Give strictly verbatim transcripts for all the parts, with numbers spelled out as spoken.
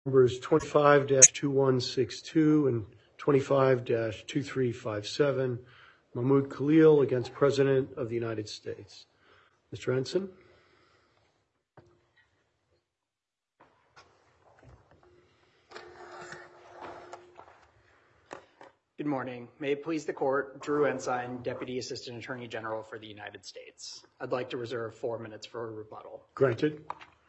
Numbers twenty-five dash two one six two and twenty-five dash two three five seven, Mahmoud Khalil against President of the United States. Mister Ensign. Good morning. May it please the court, Drew Ensign, Deputy Assistant Attorney General for the United States. I'd like to reserve four minutes for a rebuttal. Granted.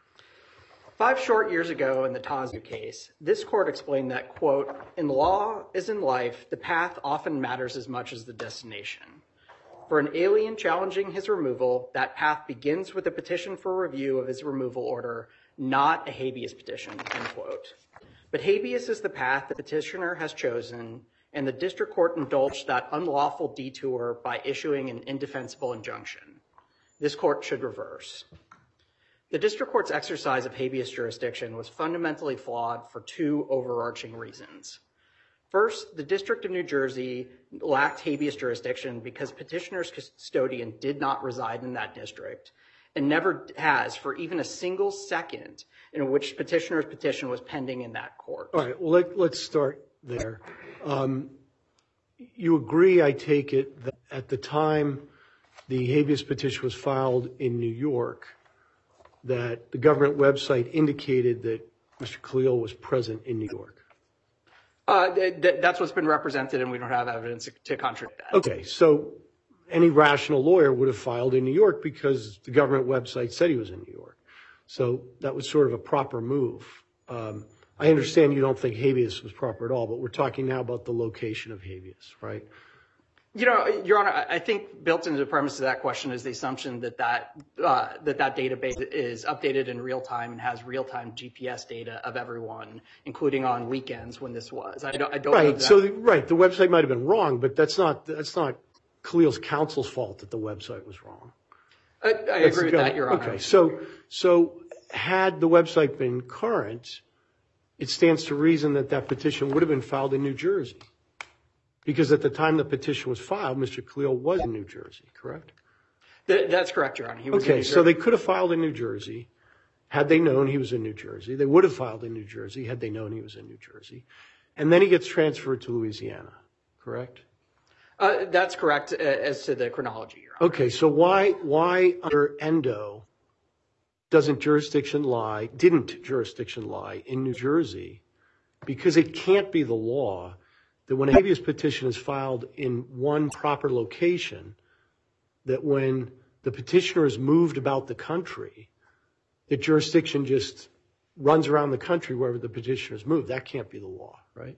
Five short years ago in the Tazu case, this court explained that, quote, in law as in life, the path often matters as much as the destination. For an alien challenging his removal, that path begins with a petition for review of his removal order, not a habeas petition, end quote. But habeas is the path the petitioner has chosen, and the district court indulged that unlawful detour by issuing an indefensible injunction. This court should reverse. The district court's exercise of habeas jurisdiction was fundamentally flawed for two overarching reasons. First, the District of New Jersey lacked habeas jurisdiction because petitioner's custodian did not reside in that district and never has for even a single second in which petitioner's petition was pending in that court. All right, well, let, let's start there. Um, you agree, I take it, that at the time the habeas petition was filed in New York, that the government website indicated that Mister Khalil was present in New York? Uh, th- th- that's what's been represented, and we don't have evidence to contradict that. Okay, so any rational lawyer would have filed in New York because the government website said he was in New York. So that was sort of a proper move. Um, I understand you don't think habeas was proper at all, but we're talking now about the location of habeas, right? You know, Your Honor, I think built into the premise of that question is the assumption that that, uh, that, that database is updated in real time and has real-time G P S data of everyone, including on weekends when this was. I don't, I don't right, know that. So the, right, the website might have been wrong, but that's not, that's not Khalil's counsel's fault that the website was wrong. I, I agree with that, Your Honor. Okay, so, so had the website been current, it stands to reason that that petition would have been filed in New Jersey. Because at the time the petition was filed, Mister Khalil was in New Jersey, correct? Th- that's correct, Your Honor. He was okay, in New so they could have filed in New Jersey had they known he was in New Jersey. They would have filed in New Jersey had they known he was in New Jersey. And then he gets transferred to Louisiana, correct? Uh, that's correct uh, as to the chronology, Your Honor. Okay, so why, why under Endo doesn't jurisdiction lie, didn't jurisdiction lie in New Jersey? Because it can't be the law that when a habeas petition is filed in one proper location, that when the petitioner is moved about the country, that jurisdiction just runs around the country wherever the petitioner is moved. That can't be the law, right?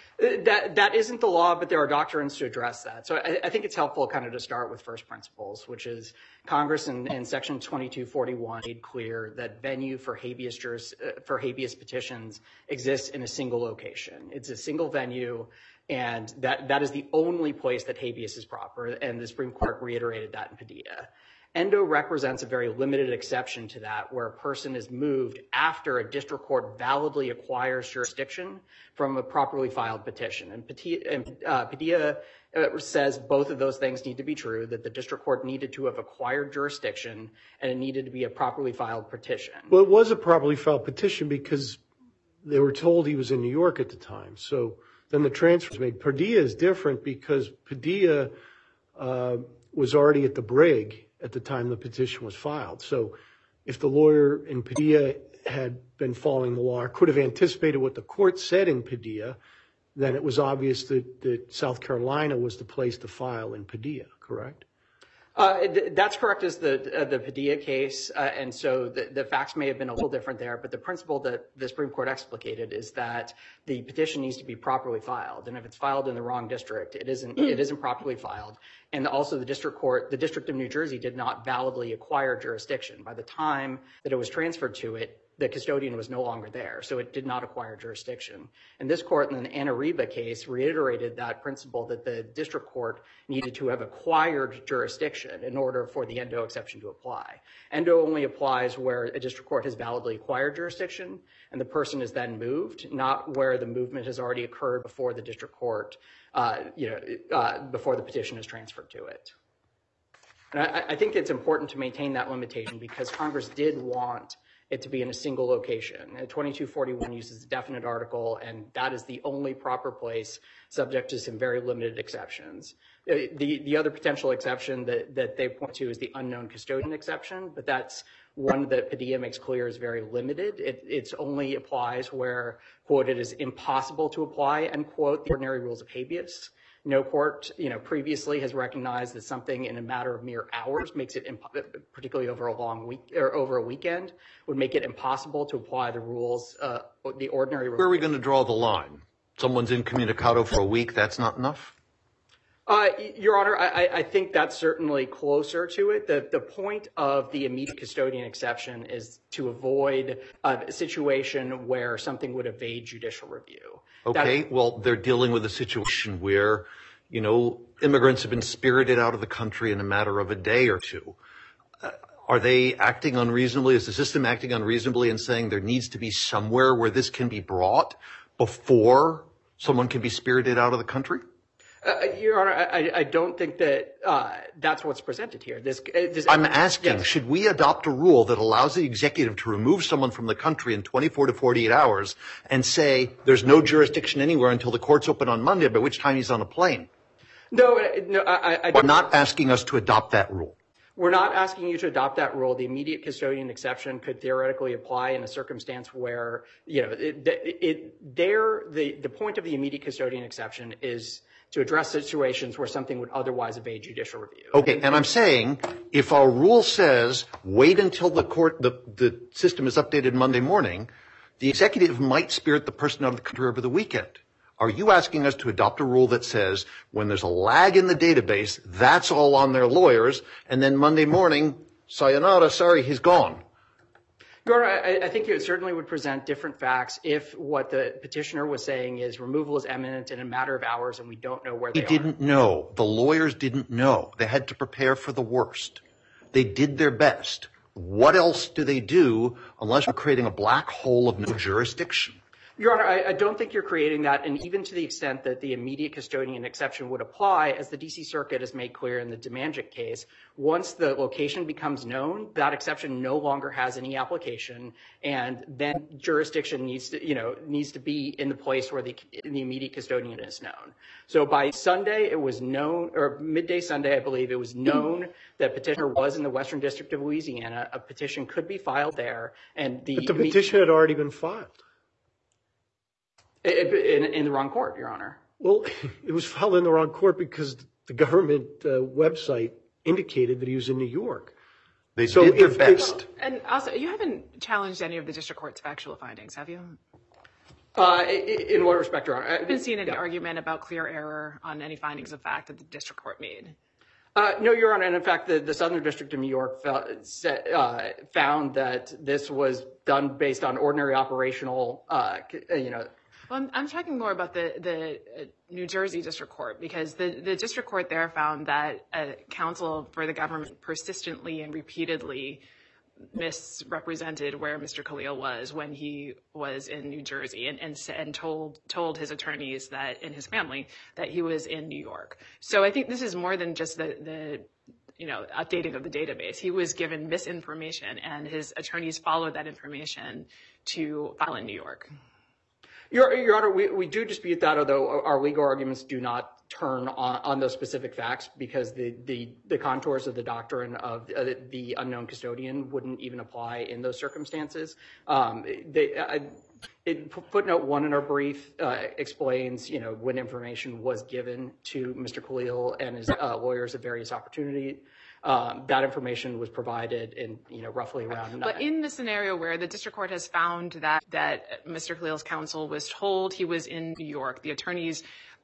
That that isn't the law, but there are doctrines to address that. So I, I think it's helpful kind of to start with first principles, which is Congress in, in Section twenty-two forty-one made clear that venue for habeas juris, uh, for habeas petitions exists in a single location. It's a single venue, and that that is the only place that habeas is proper. And the Supreme Court reiterated that in Padilla. Endo represents a very limited exception to that, where a person is moved after a district court validly acquires jurisdiction from a properly filed petition. And Padilla, and, uh, Padilla uh, says both of those things need to be true, that the district court needed to have acquired jurisdiction and it needed to be a properly filed petition. Well, it was a properly filed petition because they were told he was in New York at the time. So then the transfer was made. Padilla is different because Padilla uh, was already at the brig at the time the petition was filed. So if the lawyer in Padilla had been following the law or could have anticipated what the court said in Padilla, then it was obvious that, that South Carolina was the place to file in Padilla, correct? Uh, th- that's correct as the uh, the Padilla case, uh, and so the, the facts may have been a little different there, but the principle that the Supreme Court explicated is that the petition needs to be properly filed, and if it's filed in the wrong district, it isn't it isn't properly filed. And also the district court, the District of New Jersey did not validly acquire jurisdiction. By the time that it was transferred to it, the custodian was no longer there, so it did not acquire jurisdiction. And this court in the Anariba case reiterated that principle that the district court needed to have acquired jurisdiction in order for the Endo exception to apply. Endo only applies where a district court has validly acquired jurisdiction and the person is then moved, not where the movement has already occurred before the district court, uh, you know, uh, before the petition is transferred to it. And I, I think it's important to maintain that limitation because Congress did want it to be in a single location. And twenty-two forty-one uses a definite article, and that is the only proper place, subject to some very limited exceptions. The, the other potential exception that, that they point to is the unknown custodian exception, but that's one that Padilla makes clear is very limited. It it's only applies where, quote, it is impossible to apply, end quote, the ordinary rules of habeas. No court, you know, previously has recognized that something in a matter of mere hours makes it, imp- particularly over a long week or over a weekend, would make it impossible to apply the rules, uh, the ordinary rules. Where are we going to draw the line? Someone's incommunicado for a week, that's not enough? Uh, Your Honor, I, I think that's certainly closer to it. The, the point of the immediate custodian exception is to avoid a situation where something would evade judicial review. Okay, that, well, they're dealing with a situation where, you know, immigrants have been spirited out of the country in a matter of a day or two. Uh, are they acting unreasonably? Is the system acting unreasonably and saying there needs to be somewhere where this can be brought before someone can be spirited out of the country? Uh, Your Honor, I, I don't think that uh, that's what's presented here. This, this I'm asking, yes. Should we adopt a rule that allows the executive to remove someone from the country in twenty-four to forty-eight hours and say there's no jurisdiction anywhere until the court's open on Monday, by which time he's on a plane? No, no, I, I don't. We're not asking us to adopt that rule. We're not asking you to adopt that rule. The immediate custodian exception could theoretically apply in a circumstance where, you know, it, it, there, the, the point of the immediate custodian exception is to address situations where something would otherwise evade judicial review. Okay, and I'm saying if our rule says wait until the court, the, the system is updated Monday morning, the executive might spirit the person out of the country over the weekend. Are you asking us to adopt a rule that says when there's a lag in the database, that's all on their lawyers, and then Monday morning, sayonara, sorry, he's gone? Your Honor, I, I think it certainly would present different facts if what the petitioner was saying is removal is imminent in a matter of hours and we don't know where they are. He didn't know. The lawyers didn't know. They had to prepare for the worst. They did their best. What else do they do unless we're creating a black hole of no jurisdiction? Your Honor, I, I don't think you're creating that, and even to the extent that the immediate custodian exception would apply, as the D C Circuit has made clear in the Demanjic case, once the location becomes known, that exception no longer has any application, and then jurisdiction needs to, you know, needs to be in the place where the, the immediate custodian is known. So by Sunday, it was known, or midday Sunday, I believe, it was known that petitioner was in the Western District of Louisiana. A petition could be filed there, and the but the petition had already been filed. In, in the wrong court, Your Honor. Well, it was filed in the wrong court because the government uh, website indicated that he was in New York. They so did their if, best. Well, and also, you haven't challenged any of the district court's factual findings, have you? Uh, in what respect, Your Honor? I haven't seen any yeah. argument about clear error on any findings of fact that the district court made. Uh, no, Your Honor, and in fact, the, the Southern District of New York felt, uh, found that this was done based on ordinary operational, uh, you know, Well, I'm, I'm talking more about the, the uh, New Jersey District Court, because the, the district court there found that uh, counsel for the government persistently and repeatedly misrepresented where Mister Khalil was when he was in New Jersey, and, and, and told told his attorneys that and his family that he was in New York. So I think this is more than just the, the you know, updating of the database. He was given misinformation, and his attorneys followed that information to file in New York. Your, Your Honor, we, we do dispute that, although our legal arguments do not turn on, on those specific facts, because the, the, the contours of the doctrine of uh, the unknown custodian wouldn't even apply in those circumstances. Um, they, I, it, footnote one in our brief uh, explains, you know, when information was given to Mister Khalil and his uh, lawyers at various opportunities. Um, that information was provided in, you know, roughly around. But in the scenario where the district court has found that that Mister Khalil's counsel was told he was in New York, the attorneys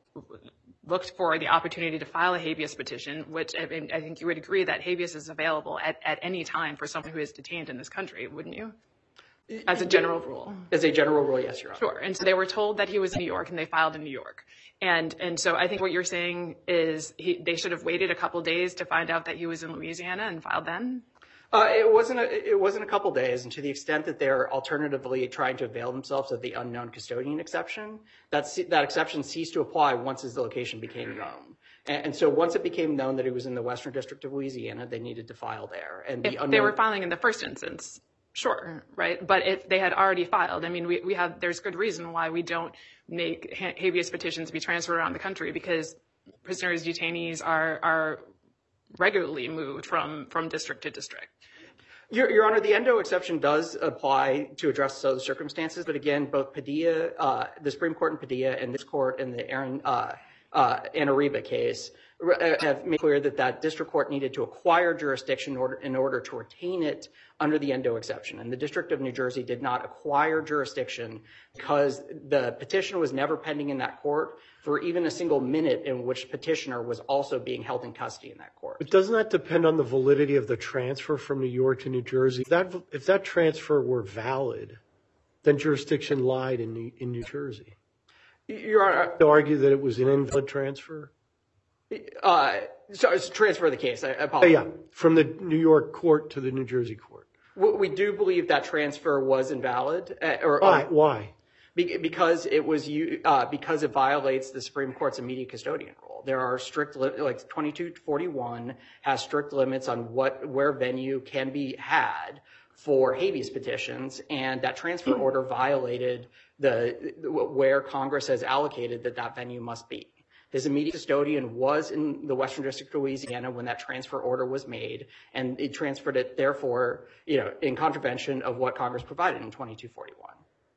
looked for the opportunity to file a habeas petition, which I, mean, I think you would agree that habeas is available at, at any time for someone who is detained in this country, wouldn't you? As a general rule. As a general rule, yes, Your Honor. Sure. And so they were told that he was in New York, and they filed in New York. And and so I think what you're saying is he, they should have waited a couple days to find out that he was in Louisiana and filed then? Uh, it wasn't a, it wasn't a couple days, and to the extent that they're alternatively trying to avail themselves of the unknown custodian exception, that's, that exception ceased to apply once his location became known. And, and so once it became known that he was in the Western District of Louisiana, they needed to file there. And the if unknown, they were filing in the first instance. Sure, right? But if they had already filed, I mean, we, we have, there's good reason why we don't make ha- habeas petitions be transferred around the country, because prisoners, detainees are are regularly moved from, from district to district. Your, Your Honor, the endo exception does apply to address those circumstances, but again, both Padilla, uh, the Supreme Court in Padilla and this court in the Aaron uh, uh, Anariba case have made clear that that district court needed to acquire jurisdiction in order, in order to retain it under the endo exception. And the District of New Jersey did not acquire jurisdiction because the petition was never pending in that court for even a single minute in which petitioner was also being held in custody in that court. But doesn't that depend on the validity of the transfer from New York to New Jersey? If that, if that transfer were valid, then jurisdiction lied in New, in New Jersey. Your Honor, To argue that it was an invalid transfer? uh, so it's transfer of the case. I apologize. Yeah, from the New York court to the New Jersey court. We do believe that transfer was invalid. Uh, or, Why? or, Why? Because it was uh, because it violates the Supreme Court's immediate custodian rule. There are strict li- like twenty-two forty-one has strict limits on what where venue can be had for habeas petitions, and that transfer order violated the where Congress has allocated that that venue must be. His immediate custodian was in the Western District of Louisiana when that transfer order was made, and it transferred it, therefore, you know, in contravention of what Congress provided in twenty-two forty-one.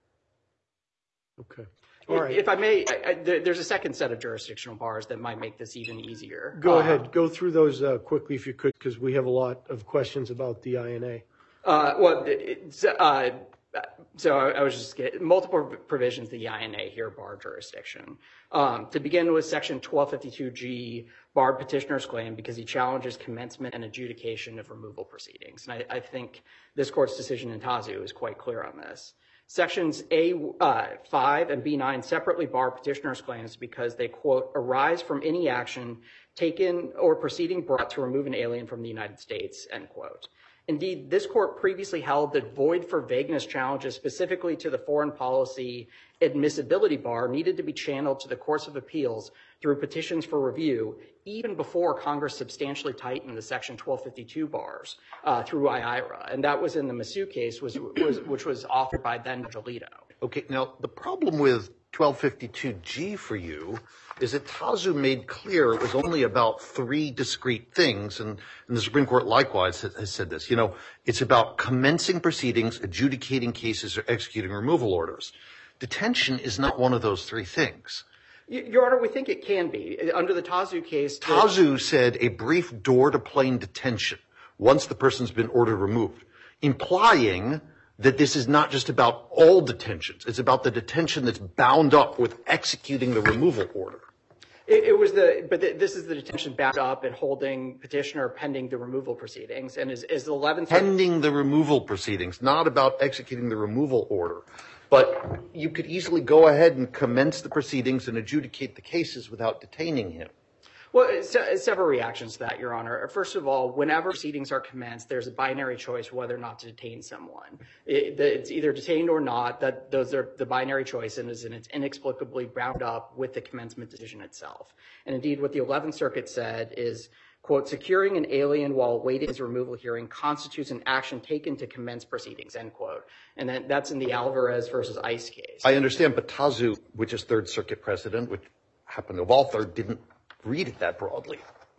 Okay. All right. If I may, I, I, there, there's a second set of jurisdictional bars that might make this even easier. Go uh, ahead. Go through those uh, quickly if you could, because we have a lot of questions about the I N A. Uh, well, it's, uh, so I, I was just getting multiple provisions of the I N A here bar jurisdiction. Um, to begin with, Section twelve fifty-two G barred petitioner's claim because he challenges commencement and adjudication of removal proceedings. And I, I think this court's decision in Tazu is quite clear on this. Sections A five and B nine separately bar petitioner's claims because they, quote, arise from any action taken or proceeding brought to remove an alien from the United States, end quote. Indeed, this court previously held that void for vagueness challenges specifically to the foreign policy admissibility bar needed to be channeled to the courts of appeals through petitions for review, even before Congress substantially tightened the Section twelve fifty-two bars uh, through I I R A. And that was in the Masu case, was, was, which was authored by then Alito. Okay, now the problem with twelve fifty-two G for you is that Tazu made clear it was only about three discrete things, and, and the Supreme Court likewise has, has said this. You know, it's about commencing proceedings, adjudicating cases, or executing removal orders. Detention is not one of those three things. Your Honor, we think it can be. Under the Tazu case... Tazu said a brief door-to-plane detention once the person's been ordered removed, implying that this is not just about all detentions. It's about the detention that's bound up with executing the removal order. It, it was the, but the, this is the detention bound up and holding petitioner pending the removal proceedings, and is, is the eleventh... Pending the removal proceedings, not about executing the removal order. But you could easily go ahead and commence the proceedings and adjudicate the cases without detaining him. Well, several reactions to that, Your Honor. First of all, whenever proceedings are commenced, there's a binary choice whether or not to detain someone. It, it's either detained or not. That those are the binary choices, and it's inexplicably bound up with the commencement decision itself. And indeed, what the eleventh Circuit said is, quote, securing an alien while awaiting his removal hearing constitutes an action taken to commence proceedings, end quote. And then that's in the Alvarez versus ICE case. I understand, but Tazu, which is Third Circuit precedent, which happened to have all third, didn't read it that broadly.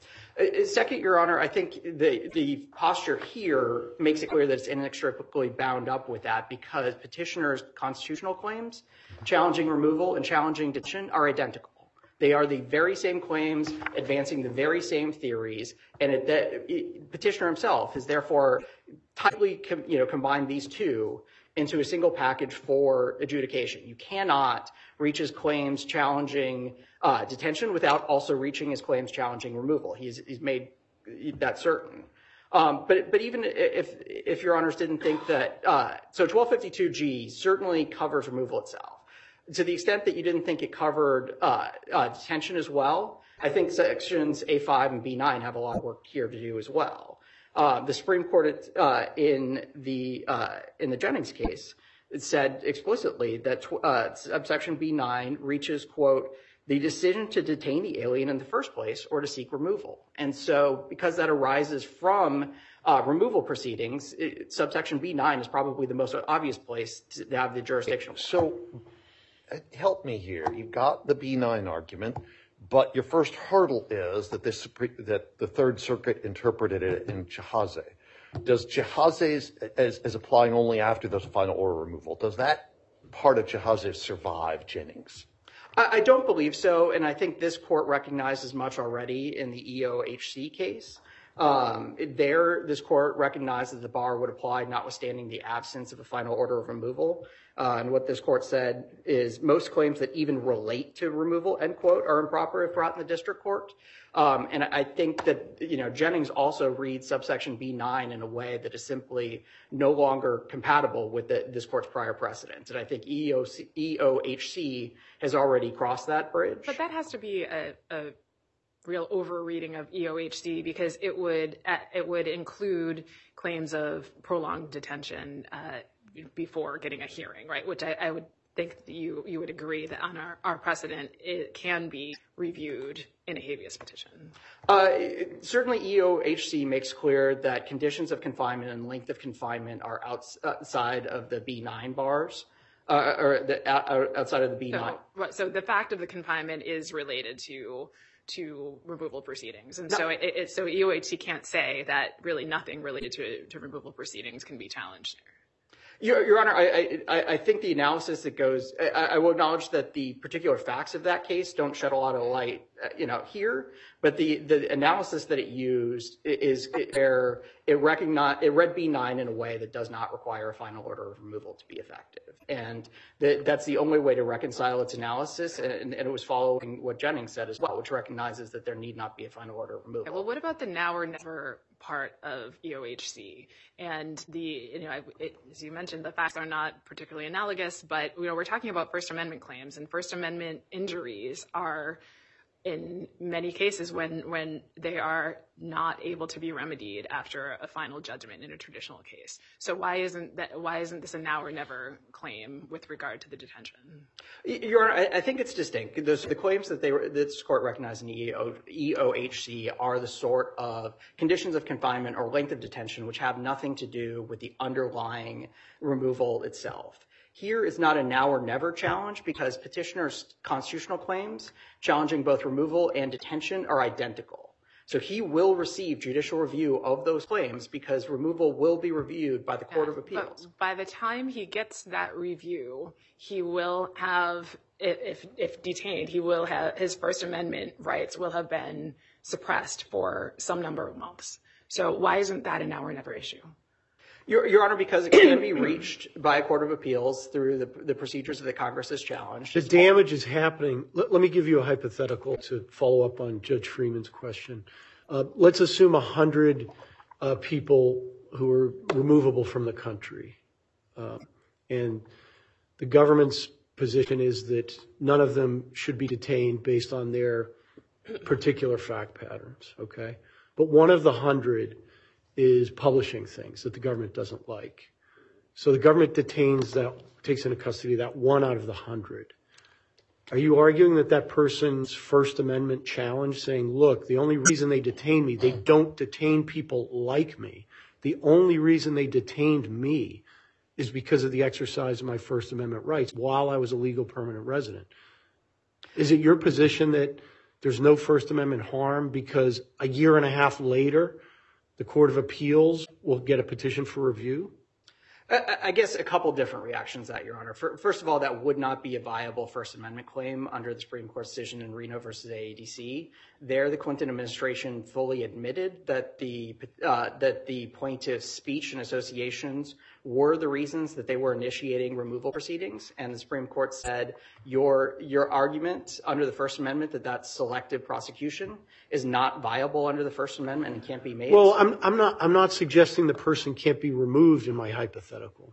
Uh, Second, Your Honor, I think the, the posture here makes it clear that it's inextricably bound up with that because petitioner's constitutional claims, challenging removal and challenging detention, are identical. They are the very same claims, advancing the very same theories, and it, the it, petitioner himself has therefore tightly com, you know, combined these two into a single package for adjudication. You cannot reach his claims challenging uh, detention without also reaching his claims challenging removal. He's, he's made that certain. Um, but but even if if Your Honors didn't think that, uh, so twelve fifty-two G certainly covers removal itself. To the extent that you didn't think it covered uh, uh, detention as well, I think sections A five and B nine have a lot of work here to do as well. Uh, the Supreme Court uh, in the uh, in the Jennings case it said explicitly that tw- uh, subsection B nine reaches, quote, the decision to detain the alien in the first place or to seek removal. And so because that arises from uh, removal proceedings, it, subsection B nine is probably the most obvious place to have the jurisdiction. So uh, help me here. You've got the B nine argument, but your first hurdle is that, this, that the Third Circuit interpreted it in Chehazeh. Does Chehazeh, as, as applying only after there's a final order removal, does that part of Chehazeh survive Jennings? I don't believe so, and I think this court recognized as much already in the E O H C case. Um, there, this court recognized that the bar would apply notwithstanding the absence of a final order of removal. Uh, and what this court said is most claims that even relate to removal, end quote, are improper if brought in the district court. Um, and I think that, you know, Jennings also reads subsection B nine in a way that is simply no longer compatible with the, this court's prior precedent. And I think E O H C has already crossed that bridge. But that has to be a, a real over-reading of E O H C because it would it would include claims of prolonged detention uh, before getting a hearing, right? Which I, I would think that you you would agree that on our, our precedent it can be reviewed in a habeas petition. Uh, it, certainly E O H C makes clear that conditions of confinement and length of confinement are outs, outside of the B nine bars. Uh, or the, uh, outside of the B nine. So, so the fact of the confinement is related to to removal proceedings, and no. so it, it, so E O H C can't say that really nothing related to to removal proceedings can be challenged there. Your, Your Honor, I, I, I think the analysis that goes, I, I will acknowledge that the particular facts of that case don't shed a lot of light, uh, you know, here, but the, the analysis that it used is where it recognize, it read B nine in a way that does not require a final order of removal to be effective. And the, that's the only way to reconcile its analysis, and, and it was following what Jennings said as well, which recognizes that there need not be a final order of removal. Okay, well, what about the now or never part of E O H C? And the, you know, it, as you mentioned, the facts are not particularly analogous, but, you know, we're talking about First Amendment claims, and First Amendment injuries are, in many cases, when when they are not able to be remedied after a final judgment in a traditional case. So why isn't that? Why isn't this a now or never claim with regard to the detention? Your Honor, I, I think it's distinct. Those, the claims that they were, this court recognized in E O H C are the sort of conditions of confinement or length of detention which have nothing to do with the underlying removal itself. Here is not a now or never challenge because petitioner's constitutional claims challenging both removal and detention are identical. So he will receive judicial review of those claims because removal will be reviewed by the Court of Appeals. But by the time he gets that review, he will have, if if detained, he will have, his First Amendment rights will have been suppressed for some number of months. So why isn't that a now or never issue? Your, Your Honor, because it can be reached by a court of appeals through the, the procedures that Congress has challenged. The damage is happening. Let, let me give you a hypothetical to follow up on Judge Freeman's question. Uh, let's assume one hundred uh, people who are removable from the country. Uh, and the government's position is that none of them should be detained based on their particular fact patterns, okay? But one of the hundred is publishing things that the government doesn't like. So the government detains that, takes into custody that one out of the hundred. Are you arguing that that person's First Amendment challenge saying, look, the only reason they detain me, they don't detain people like me. The only reason they detained me is because of the exercise of my First Amendment rights while I was a legal permanent resident. Is it your position that there's no First Amendment harm because a year and a half later, the Court of Appeals will get a petition for review? I guess a couple different reactions to that, Your Honor. First of all, that would not be a viable First Amendment claim under the Supreme Court's decision in Reno versus A A D C. There, the Clinton administration fully admitted that the uh, that the plaintiff's speech and associations were the reasons that they were initiating removal proceedings, and the Supreme Court said your your argument under the First Amendment that that's selective prosecution is not viable under the First Amendment and can't be made. Well, I'm I'm not I'm not suggesting the person can't be removed in my hypothetical.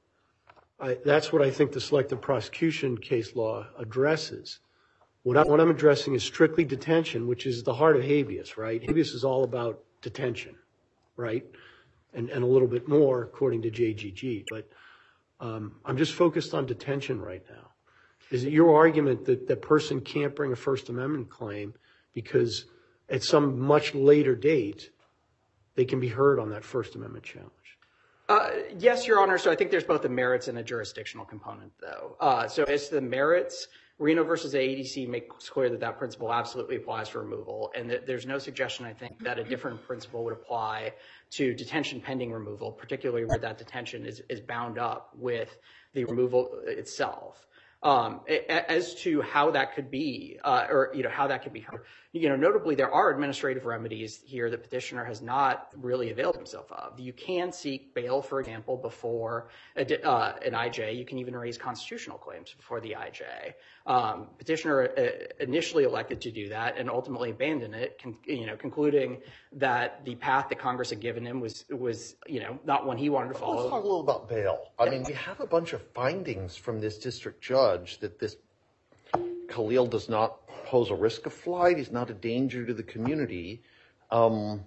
I, that's what I think the selective prosecution case law addresses. What, I, what I'm addressing is strictly detention, which is the heart of habeas, right? Habeas is all about detention, right? And, and a little bit more according to J G G. But um, I'm just focused on detention right now. Is it your argument that the person can't bring a First Amendment claim because at some much later date, they can be heard on that First Amendment challenge? Uh, yes, Your Honor. So I think there's both a merits and a jurisdictional component, though. Uh, so as to the merits, Reno versus A E D C makes clear that that principle absolutely applies for removal, and that there's no suggestion, I think, that a different principle would apply to detention pending removal, particularly where that detention is, is bound up with the removal itself. Um, as to how that could be, uh, or, you know, how that could be heard, you know, notably there are administrative remedies here that petitioner has not really availed himself of. You can seek bail, for example, before a, uh, an I J. You can even raise constitutional claims before the I J. Um, petitioner uh, initially elected to do that and ultimately abandoned it, con- you know, concluding that the path that Congress had given him was, was, you know, not one he wanted to follow. Let's talk a little about bail. I mean, we have a bunch of findings from this district judge that this Khalil does not pose a risk of flight. He's not a danger to the community. Um,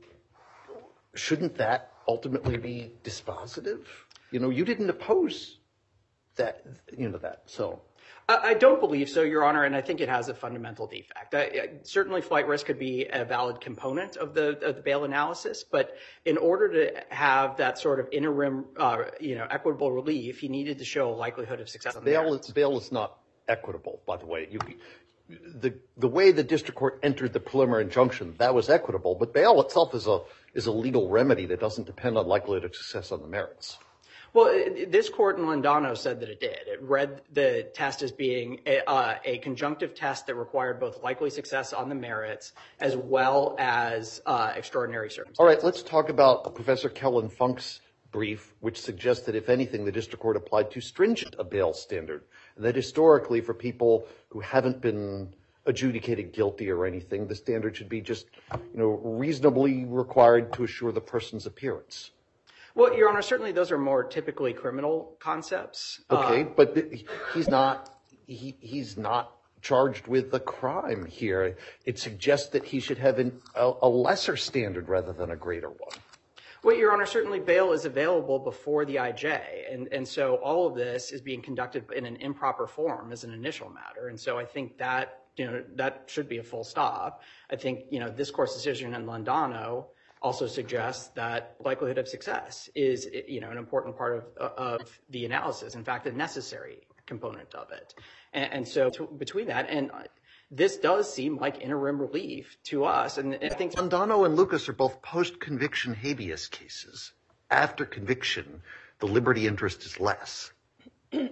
shouldn't that ultimately be dispositive? You know, you didn't oppose that, you know, that, so. I don't believe so, Your Honor, and I think it has a fundamental defect. I, I, certainly flight risk could be a valid component of the, of the bail analysis, but in order to have that sort of interim, uh, you know, equitable relief, he needed to show a likelihood of success on the bail merits. is, bail is not equitable, by the way. You, the, the way the district court entered the preliminary injunction, that was equitable, but bail itself is a, is a legal remedy that doesn't depend on likelihood of success on the merits. Well, this court in Londano said that it did. It read the test as being a, uh, a conjunctive test that required both likely success on the merits as well as uh, extraordinary circumstances. All right, let's talk about Professor Kellen Funk's brief, which suggests that, if anything, the district court applied too stringent a bail standard, and that historically for people who haven't been adjudicated guilty or anything, the standard should be just, you know, reasonably required to assure the person's appearance. Well, Your Honor, certainly those are more typically criminal concepts. Okay, uh, but he's not he, he's not charged with a crime here. It suggests that he should have an, a, a lesser standard rather than a greater one. Well, Your Honor, certainly bail is available before the I J, and, and so all of this is being conducted in an improper form as an initial matter, and so I think that, you know, that should be a full stop. I think, you know, this court's decision in Londano also suggests that likelihood of success is, you know, an important part of, of the analysis. In fact, a necessary component of it. And, and so to, between that, and this does seem like interim relief to us. And I think Londano and Lucas are both post-conviction habeas cases. After conviction, the liberty interest is less. uh,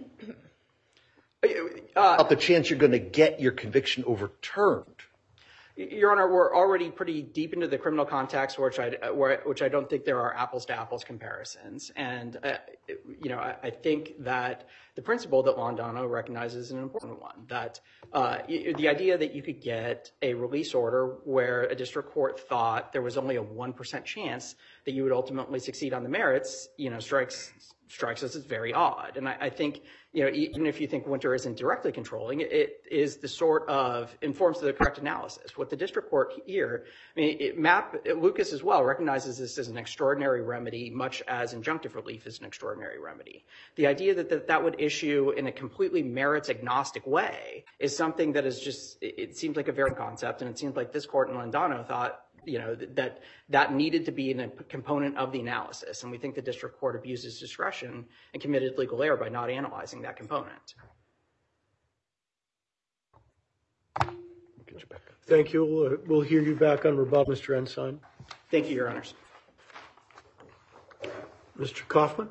Not the chance you're going to get your conviction overturned. Your Honor, we're already pretty deep into the criminal context, which I, where, which I don't think there are apples-to-apples comparisons. And, uh, you know, I, I think that the principle that Londano recognizes is an important one, that uh, the idea that you could get a release order where a district court thought there was only a one percent chance that you would ultimately succeed on the merits, you know, strikes strikes us as very odd. And I, I think, you know, even if you think Winter isn't directly controlling, it is the sort of informs the correct analysis. What the district court here, I mean, it map, Lucas as well recognizes this as an extraordinary remedy, much as injunctive relief is an extraordinary remedy. The idea that that, that would issue in a completely merits agnostic way is something that is just, it, it seems like a very concept, and it seems like this court in Londano thought, you know, that that needed to be a component of the analysis. And we think the district court abuses discretion and committed legal error by not analyzing that component. Thank you. We'll, we'll hear you back on rebuttal, Mister Ensign. Thank you, Your Honors. Mister Kaufman.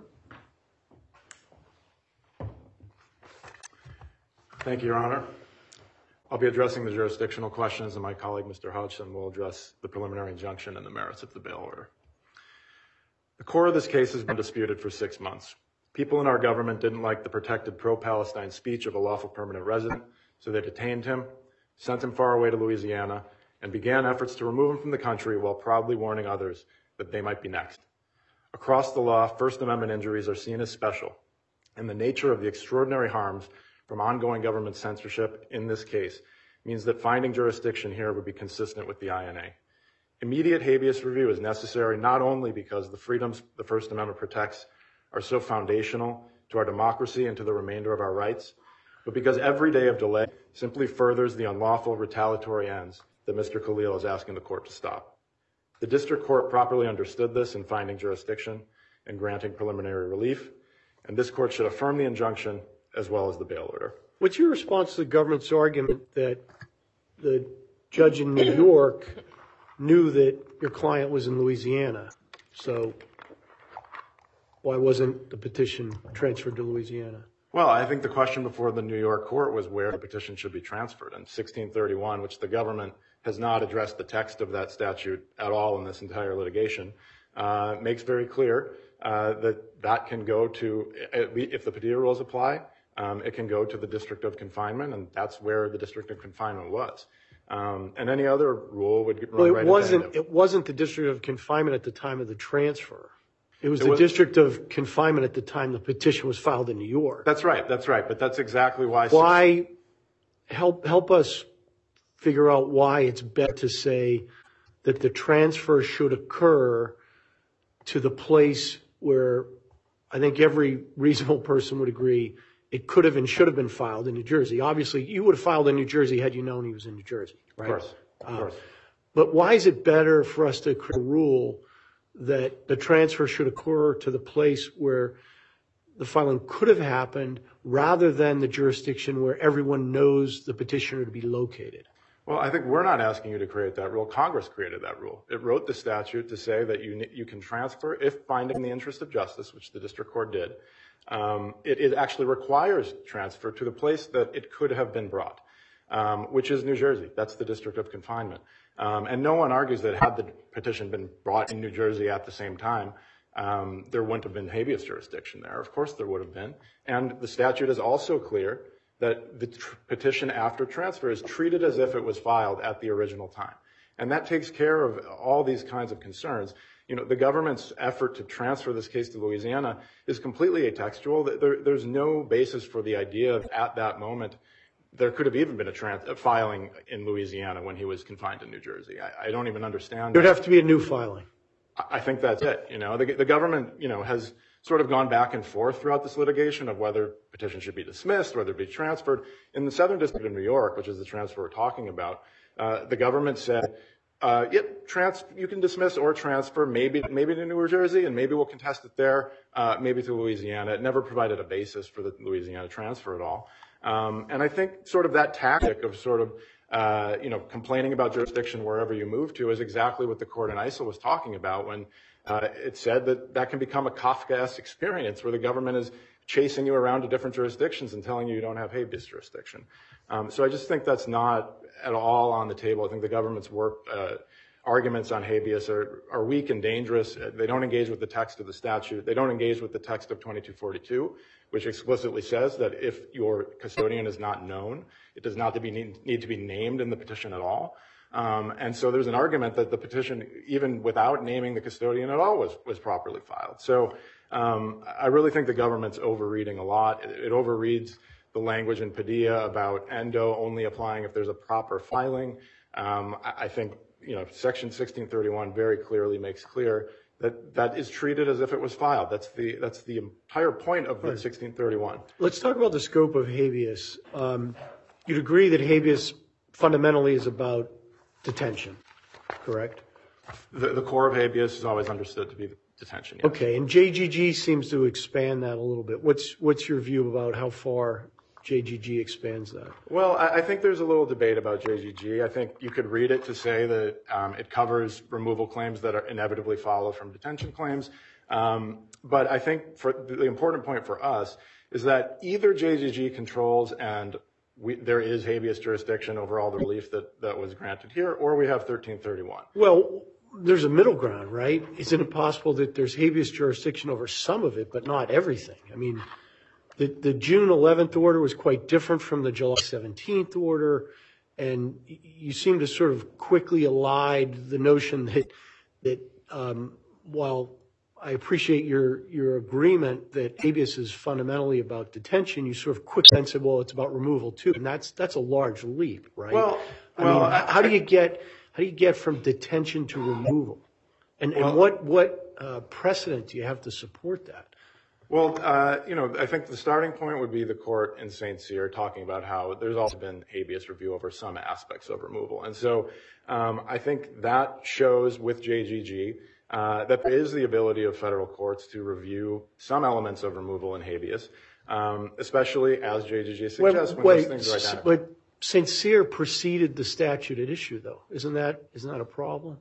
Thank you, Your Honor. I'll be addressing the jurisdictional questions, and my colleague, Mister Hodgson, will address the preliminary injunction and the merits of the bail order. The core of this case has been disputed for six months. People in our government didn't like the protected pro-Palestine speech of a lawful permanent resident, so they detained him, sent him far away to Louisiana, and began efforts to remove him from the country while proudly warning others that they might be next. Across the law, First Amendment injuries are seen as special, and the nature of the extraordinary harms from ongoing government censorship in this case means that finding jurisdiction here would be consistent with the I N A. Immediate habeas review is necessary not only because the freedoms the First Amendment protects are so foundational to our democracy and to the remainder of our rights, but because every day of delay simply furthers the unlawful retaliatory ends that Mister Khalil is asking the court to stop. The district court properly understood this in finding jurisdiction and granting preliminary relief, and this court should affirm the injunction as well as the bail order. What's your response to the government's argument that the judge in New York knew that your client was in Louisiana? So why wasn't the petition transferred to Louisiana? Well, I think the question before the New York court was where the petition should be transferred. And sixteen thirty-one, which the government has not addressed the text of that statute at all in this entire litigation, uh, makes very clear uh, that that can go to, if the Padilla rules apply, um, it can go to the district of confinement, and that's where the district of confinement was. Um, and any other rule would run well, it right wasn't. into It wasn't the district of confinement at the time of the transfer. It was It the was- district of confinement at the time the petition was filed in New York. That's right, that's right. But that's exactly why. Why help help us figure out why it's better to say that the transfer should occur to the place where I think every reasonable person would agree it could have and should have been filed in New Jersey. Obviously, you would have filed in New Jersey had you known he was in New Jersey, right? Of course, of course. But why is it better for us to create a rule that the transfer should occur to the place where the filing could have happened rather than the jurisdiction where everyone knows the petitioner to be located? Well, I think we're not asking you to create that rule. Congress created that rule. It wrote the statute to say that you you can transfer if finding in the interest of justice, which the district court did. Um, it, it actually requires transfer to the place that it could have been brought, um, which is New Jersey. That's the district of confinement. Um, and no one argues that had the petition been brought in New Jersey at the same time, um, there wouldn't have been habeas jurisdiction there. Of course there would have been. And the statute is also clear that the tr- petition after transfer is treated as if it was filed at the original time. And that takes care of all these kinds of concerns. You know, the government's effort to transfer this case to Louisiana is completely atextual. There, there's no basis for the idea that at that moment there could have even been a, trans- a filing in Louisiana when he was confined in New Jersey. I, I don't even understand. There would that. have to be a new filing. I think that's it. You know, the, the government, you know, has sort of gone back and forth throughout this litigation of whether petitions should be dismissed, whether it be transferred. In the Southern District of New York, which is the transfer we're talking about, uh, the government said, uh, yep, trans- you can dismiss or transfer, maybe maybe to New Jersey, and maybe we'll contest it there, uh, maybe to Louisiana. It never provided a basis for the Louisiana transfer at all. Um, and I think sort of that tactic of sort of, uh, you know, complaining about jurisdiction wherever you move to is exactly what the court in I S I L was talking about when uh, it said that that can become a Kafkaesque experience where the government is chasing you around to different jurisdictions and telling you you don't have habeas jurisdiction. Um, so I just think that's not at all on the table. I think the government's work, uh, arguments on habeas are, are weak and dangerous. They don't engage with the text of the statute. They don't engage with the text of twenty-two forty-two, which explicitly says that if your custodian is not known, it does not to be need, need to be named in the petition at all. Um, and so there's an argument that the petition, even without naming the custodian at all, was, was properly filed. So um, I really think the government's overreading a lot. It, it overreads the language in Padilla about endo only applying if there's a proper filing. Um, I, I think, you know, Section sixteen thirty-one very clearly makes clear that that is treated as if it was filed. That's the that's the entire point of the right. sixteen thirty-one. Let's talk about the scope of habeas. Um, you'd agree that habeas fundamentally is about detention, correct? The, the core of habeas is always understood to be detention. Yes. Okay, and J G G seems to expand that a little bit. What's what's your view about how far J G G expands that? Well, I, I think there's a little debate about J G G. I think you could read it to say that um, it covers removal claims that are inevitably follow from detention claims. Um, but I think for the important point for us is that either J G G controls and we, there is habeas jurisdiction over all the relief that, that was granted here, or we have thirteen thirty-one. Well, there's a middle ground, right? Isn't it possible that there's habeas jurisdiction over some of it, but not everything? I mean, the, the June eleventh order was quite different from the July seventeenth order, and you seem to sort of quickly elide the notion that that um, while I appreciate your your agreement that habeas is fundamentally about detention, you sort of quickly said, well, it's about removal too, and that's that's a large leap, right? Well, I well, mean, I, how do you get how do you get from detention to removal, and well, and what what uh, precedent do you have to support that? Well, uh, you know, I think the starting point would be the court in Saint Cyr talking about how there's also been habeas review over some aspects of removal. And so um, I think that shows with J G G uh, that there is the ability of federal courts to review some elements of removal and habeas, um, especially as J G G suggests when wait, those things are s- identified. But Saint Cyr preceded the statute at issue, though. Isn't that isn't that a problem?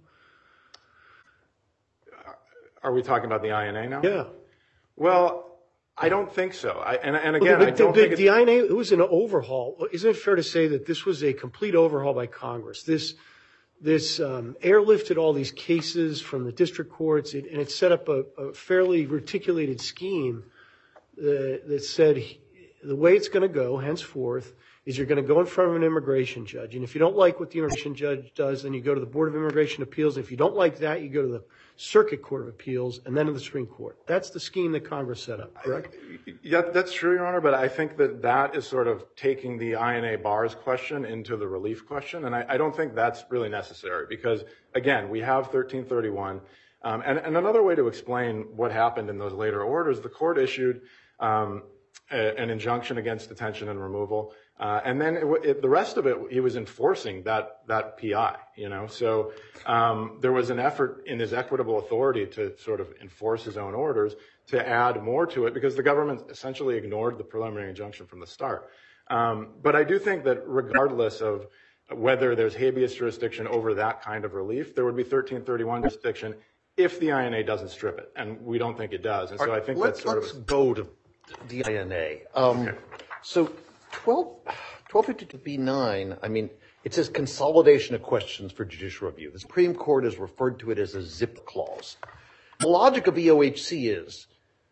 Are we talking about the I N A now? Yeah. Well, I don't think so. I, and, and again, Well, I the, don't the, think the I N A, it was an overhaul. Isn't it fair to say that this was a complete overhaul by Congress? This this um, airlifted all these cases from the district courts, it, and it set up a, a fairly reticulated scheme uh, that said he, the way it's going to go henceforth is you're going to go in front of an immigration judge, and if you don't like what the immigration judge does, then you go to the Board of Immigration Appeals. If you don't like that, you go to the Circuit Court of Appeals, and then to the Supreme Court. That's the scheme that Congress set up, correct? Yeah, that's true, Your Honor, but I think that that is sort of taking the I N A bars question into the relief question, and I, I don't think that's really necessary because, again, we have thirteen thirty-one, um, and, and another way to explain what happened in those later orders, the court issued um, a, an injunction against detention and removal, uh, and then it, it, the rest of it, he was enforcing that that P I, you know, so um, there was an effort in his equitable authority to sort of enforce his own orders to add more to it because the government essentially ignored the preliminary injunction from the start. Um, but I do think that regardless of whether there's habeas jurisdiction over that kind of relief, there would be thirteen thirty-one jurisdiction if the I N A doesn't strip it, and we don't think it does. And so I think let's, that's sort let's of... go to the I N A. Um, Okay. So twelve fifty-two B nine, I mean, it says consolidation of questions for judicial review. The Supreme Court has referred to it as a zip clause. The logic of E O H C is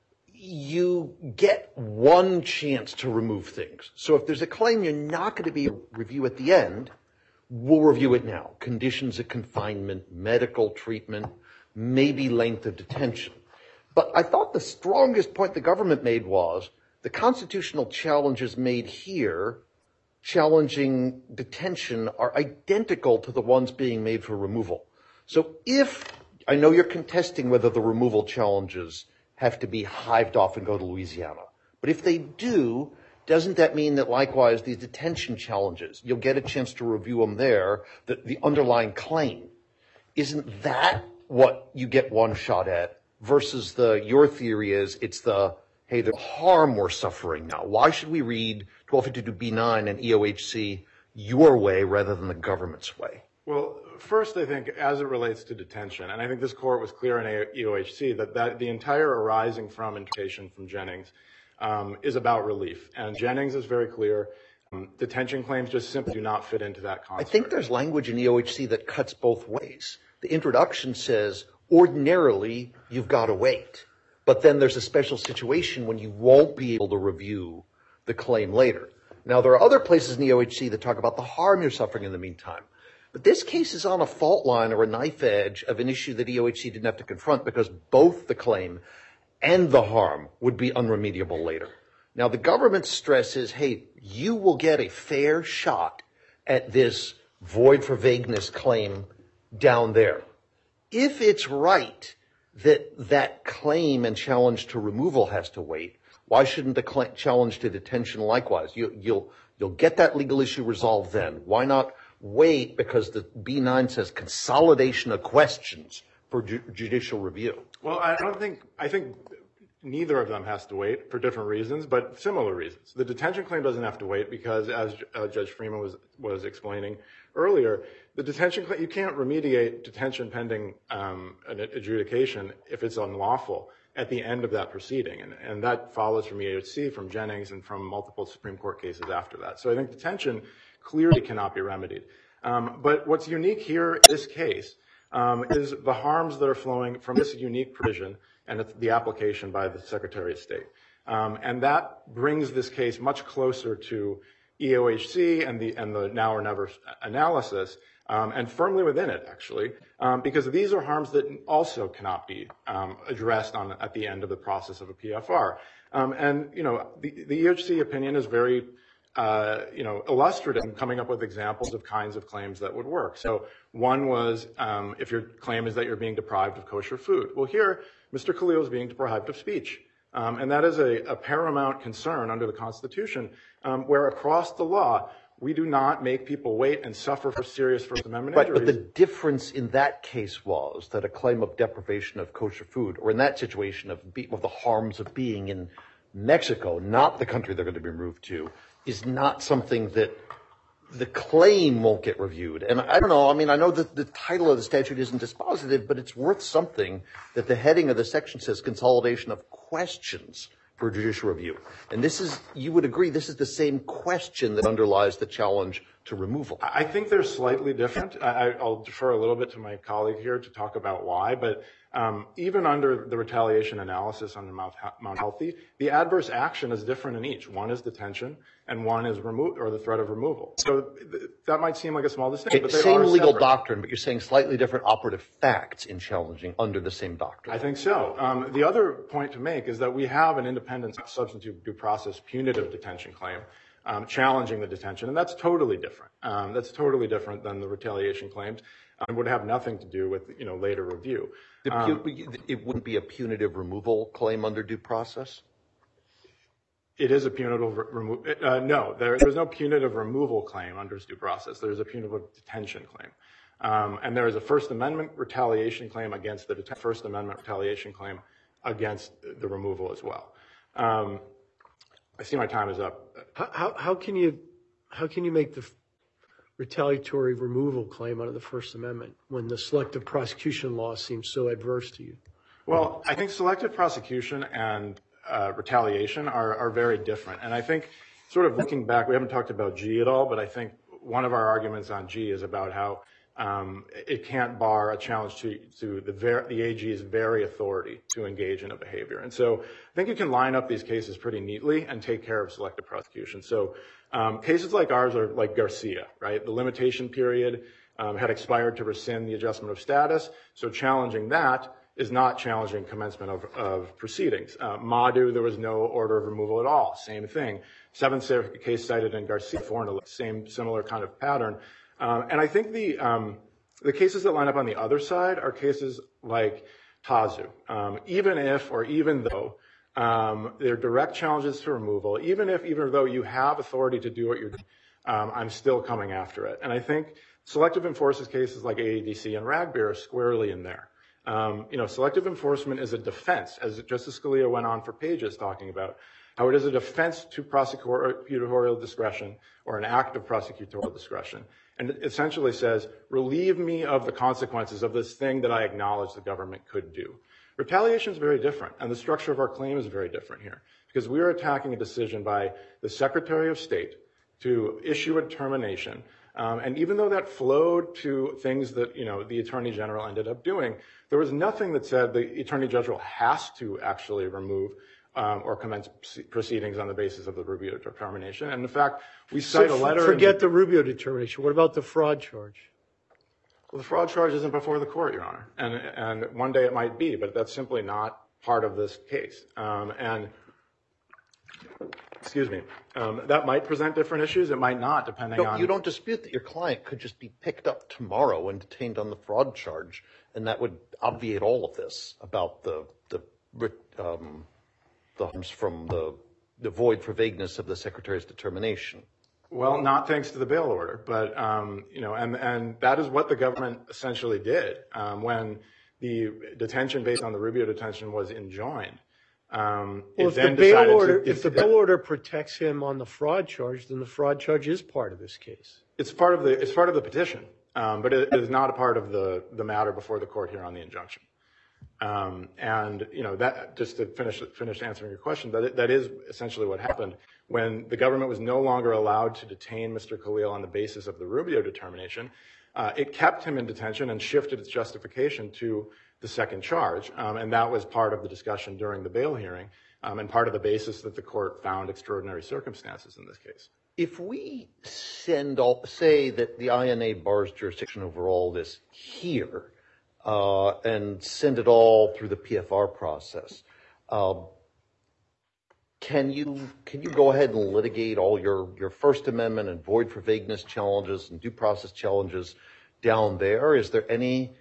you get one chance to remove things. So if there's a claim you're not going to be review at the end, we'll review it now. Conditions of confinement, medical treatment, maybe length of detention. But I thought the strongest point the government made was the constitutional challenges made here, challenging detention, are identical to the ones being made for removal. So if, I know you're contesting whether the removal challenges have to be hived off and go to Louisiana, but if they do, doesn't that mean that likewise these detention challenges, you'll get a chance to review them there, the, the underlying claim? Isn't that what you get one shot at versus the, your theory is it's the, hey, the harm we're suffering now. Why should we read twelve fifty-two B nine and E O H C your way rather than the government's way? Well, first, I think as it relates to detention, and I think this court was clear in E O H C that, that the entire arising from interpretation from Jennings um, is about relief. And Jennings is very clear. Um, detention claims just simply do not fit into that concept. I think there's language in E O H C that cuts both ways. The introduction says ordinarily you've got to wait. But then there's a special situation when you won't be able to review the claim later. Now, there are other places in E O H C that talk about the harm you're suffering in the meantime. But this case is on a fault line or a knife edge of an issue that E O H C didn't have to confront because both the claim and the harm would be unremediable later. Now, the government stresses, hey, you will get a fair shot at this void for vagueness claim down there. If it's right that that claim and challenge to removal has to wait, why shouldn't the cl- challenge to detention likewise? You, you'll, you'll get that legal issue resolved then. Why not wait because the B nine says consolidation of questions for ju- judicial review? Well, I don't think, I think neither of them has to wait for different reasons, but similar reasons. The detention claim doesn't have to wait because, as uh, Judge Freeman was, was explaining earlier, the detention claim, you can't remediate detention pending um, an adjudication if it's unlawful at the end of that proceeding. And, and that follows from E O H C, from Jennings, and from multiple Supreme Court cases after that. So I think detention clearly cannot be remedied. Um, but what's unique here in this case um, is the harms that are flowing from this unique provision and it's the application by the Secretary of State. Um, and that brings this case much closer to E O H C and the, and the now or never analysis, um, and firmly within it, actually, um, because these are harms that also cannot be um, addressed on at the end of the process of a P F R. Um, and, you know, the, the E O H C opinion is very Uh, you know, illustrative in coming up with examples of kinds of claims that would work. So one was um, if your claim is that you're being deprived of kosher food. Well, here, Mister Khalil is being deprived of speech. Um, and that is a, a paramount concern under the Constitution, um, where across the law, we do not make people wait and suffer for serious First Amendment Right, injuries. but the difference in that case was that a claim of deprivation of kosher food, or in that situation of, be, of the harms of being in Mexico, not the country they're going to be moved to, is not something that the claim won't get reviewed. And I don't know, I mean, I know that the title of the statute isn't dispositive, but it's worth something that the heading of the section says consolidation of questions for judicial review. And this is, you would agree, this is the same question that underlies the challenge to removal. I think they're slightly different. I, I'll defer a little bit to my colleague here to talk about why, but um, even under the retaliation analysis under Mount, Mount Healthy, the adverse action is different in each. One is detention, and one is remove or the threat of removal. So th- that might seem like a small distinction, but they same are legal separate. doctrine, but you're saying slightly different operative facts in challenging under the same doctrine. I think so. Um, the other point to make is that we have an independent substantive due process punitive detention claim um, challenging the detention, and that's totally different. Um, that's totally different than the retaliation claims. It would have nothing to do with, you know, later review. The Um, pu- it wouldn't be a punitive removal claim under due process? It is a punitive removal. Uh, no, there, there's no punitive removal claim under due process. There's a punitive detention claim. Um, and there is a First Amendment retaliation claim against the det- First Amendment retaliation claim against the removal as well. Um, I see my time is up. How, how, how can you, how can you make the retaliatory removal claim under the First Amendment when the selective prosecution law seems so adverse to you? Well, I think selective prosecution and uh, retaliation are, are very different. And I think sort of looking back, we haven't talked about G at all, but I think one of our arguments on G is about how um, it can't bar a challenge to, to the, ver- the A G's very authority to engage in a behavior. And so I think you can line up these cases pretty neatly and take care of selective prosecution. So um, cases like ours are like Garcia, right? The limitation period um, had expired to rescind the adjustment of status. So challenging that is not challenging commencement of, of proceedings. Uh, Madu, there was no order of removal at all. Same thing. Seventh Circuit case cited in Garcia, same similar kind of pattern. Um, and I think the um, the cases that line up on the other side are cases like Tazu. Um, even if, or even though, um, they're direct challenges to removal, even if, even though you have authority to do what you're doing, um, I'm still coming after it. And I think selective enforcement cases like A A D C and Ragbeer are squarely in there. Um, you know, selective enforcement is a defense, as Justice Scalia went on for pages talking about how it is a defense to prosecutorial discretion or an act of prosecutorial discretion. And it essentially says, relieve me of the consequences of this thing that I acknowledge the government could do. Retaliation is very different, and the structure of our claim is very different here, because we are attacking a decision by the Secretary of State to issue a determination. Um, and even though that flowed to things that, you know, the Attorney General ended up doing, there was nothing that said the Attorney General has to actually remove um, or commence proceedings on the basis of the Rubio determination. And in fact, we cite a letter. Forget the Rubio determination. What about the fraud charge? Well, the fraud charge isn't before the court, Your Honor. And, and one day it might be, but that's simply not part of this case. Um, and Excuse me. Um, that might present different issues. It might not, depending No, on. you don't dispute that your client could just be picked up tomorrow and detained on the fraud charge, and that would obviate all of this about the the um, the harms from the the void for vagueness of the Secretary's determination. Well, not thanks to the bail order, but um, you know, and and that is what the government essentially did um, when the detention based on the Rubio detention was enjoined. Um, well, if the bail order, to, if the bail order protects him on the fraud charge, then the fraud charge is part of this case. It's part of the it's part of the petition, um, but it is not a part of the the matter before the court here on the injunction. Um, and you know that just to finish finish answering your question, that that is essentially what happened when the government was no longer allowed to detain Mister Khalil on the basis of the Rubio determination. Uh, it kept him in detention and shifted its justification to the second charge, um, and that was part of the discussion during the bail hearing, um, and part of the basis that the court found extraordinary circumstances in this case. If we send all, say that the I N A bars jurisdiction over all this here, uh, and send it all through the P F R process, uh, can you can you go ahead and litigate all your, your First Amendment and void for vagueness challenges and due process challenges down there? Is there any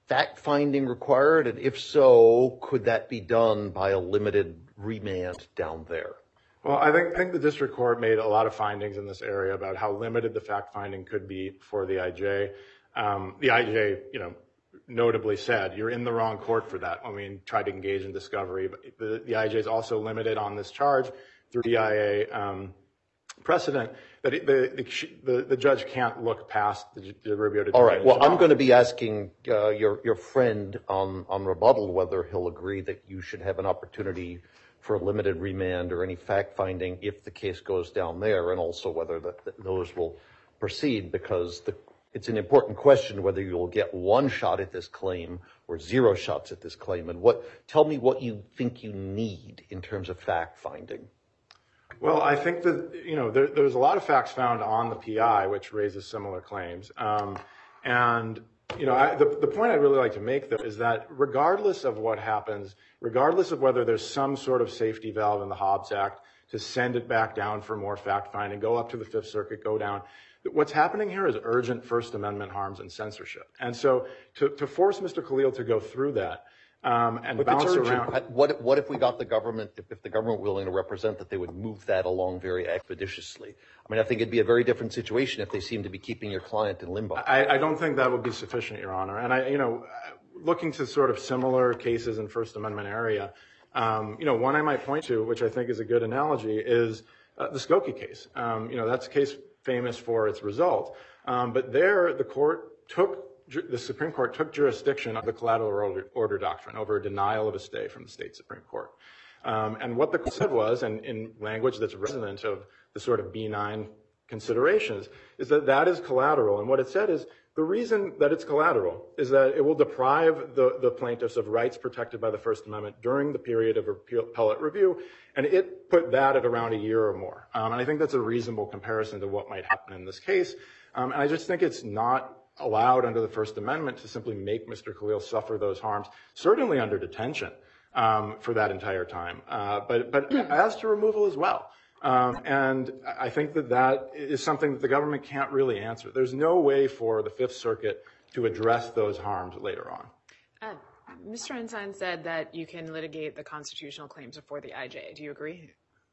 fact-finding required? And if so, could that be done by a limited remand down there? Well, I think, I think the district court made a lot of findings in this area about how limited the fact-finding could be for the I J. Um, the I J, you know, notably said, you're in the wrong court for that when we tried to engage in discovery. But the, the I J is also limited on this charge through B I A um, precedent that it, the, the, the judge can't look past the, the Rubio determination. All right. Well, I'm going to be asking uh, your, your friend on, on rebuttal whether he'll agree that you should have an opportunity for a limited remand or any fact-finding if the case goes down there, and also whether that, that those will proceed, because the, it's an important question whether you'll get one shot at this claim or zero shots at this claim. And what, tell me what you think you need in terms of fact-finding. Well, I think that, you know, there, there's a lot of facts found on the P I which raises similar claims. Um, and, you know, I, the, the point I'd really like to make, though, is that regardless of what happens, regardless of whether there's some sort of safety valve in the Hobbs Act to send it back down for more fact-finding, go up to the Fifth Circuit, go down, what's happening here is urgent First Amendment harms and censorship. And so to, to force Mister Khalil to go through that, Um, and But bounce it's urgent. around. What, what if we got the government, if, if the government were willing to represent that they would move that along very expeditiously? I mean, I think it'd be a very different situation if they seem to be keeping your client in limbo. I, I don't think that would be sufficient, Your Honor. And I, you know, looking to sort of similar cases in First Amendment area, um, you know, one I might point to, which I think is a good analogy, is uh, the Skokie case. Um, you know, that's a case famous for its result. Um, but there, the court took the Supreme Court took jurisdiction of the collateral order, order doctrine over a denial of a stay from the state Supreme Court. Um, and what the court said was, and in language that's resonant of the sort of B nine considerations, is that that is collateral. And what it said is the reason that it's collateral is that it will deprive the, the plaintiffs of rights protected by the First Amendment during the period of appellate review. And it put that at around a year or more. Um, and I think that's a reasonable comparison to what might happen in this case. Um, and I just think it's not allowed under the First Amendment to simply make Mister Khalil suffer those harms, certainly under detention um, for that entire time, uh, but, but as to removal as well. Um, and I think that that is something that the government can't really answer. There's no way for the Fifth Circuit to address those harms later on. Uh, Mister Ensign said that you can litigate the constitutional claims before the I J. Do you agree?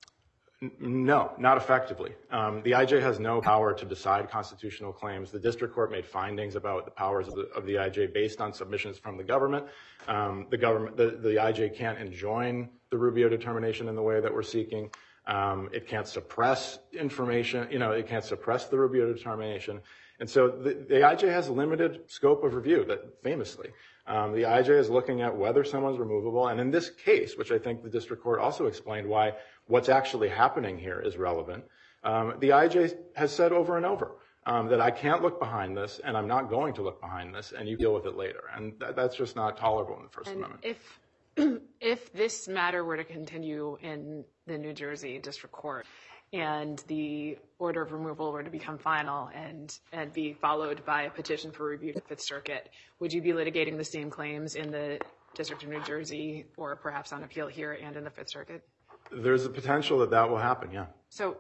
No, not effectively. Um, the I J has no power to decide constitutional claims. The district court made findings about the powers of the, of the I J based on submissions from the government. Um, the government, the, the I J can't enjoin the Rubio determination in the way that we're seeking. Um, it can't suppress information. You know, it can't suppress the Rubio determination. And so the, the I J has a limited scope of review, that famously. Um, the I J is looking at whether someone's removable. And in this case, which I think the district court also explained why what's actually happening here is relevant, um, the I J has said over and over um, that I can't look behind this, and I'm not going to look behind this, and you deal with it later. And th- that's just not tolerable in the First and Amendment. If, if this matter were to continue in the New Jersey District Court, and the order of removal were to become final and, and be followed by a petition for review to the Fifth Circuit, would you be litigating the same claims in the District of New Jersey or perhaps on appeal here and in the Fifth Circuit? There's a potential that that will happen, yeah. So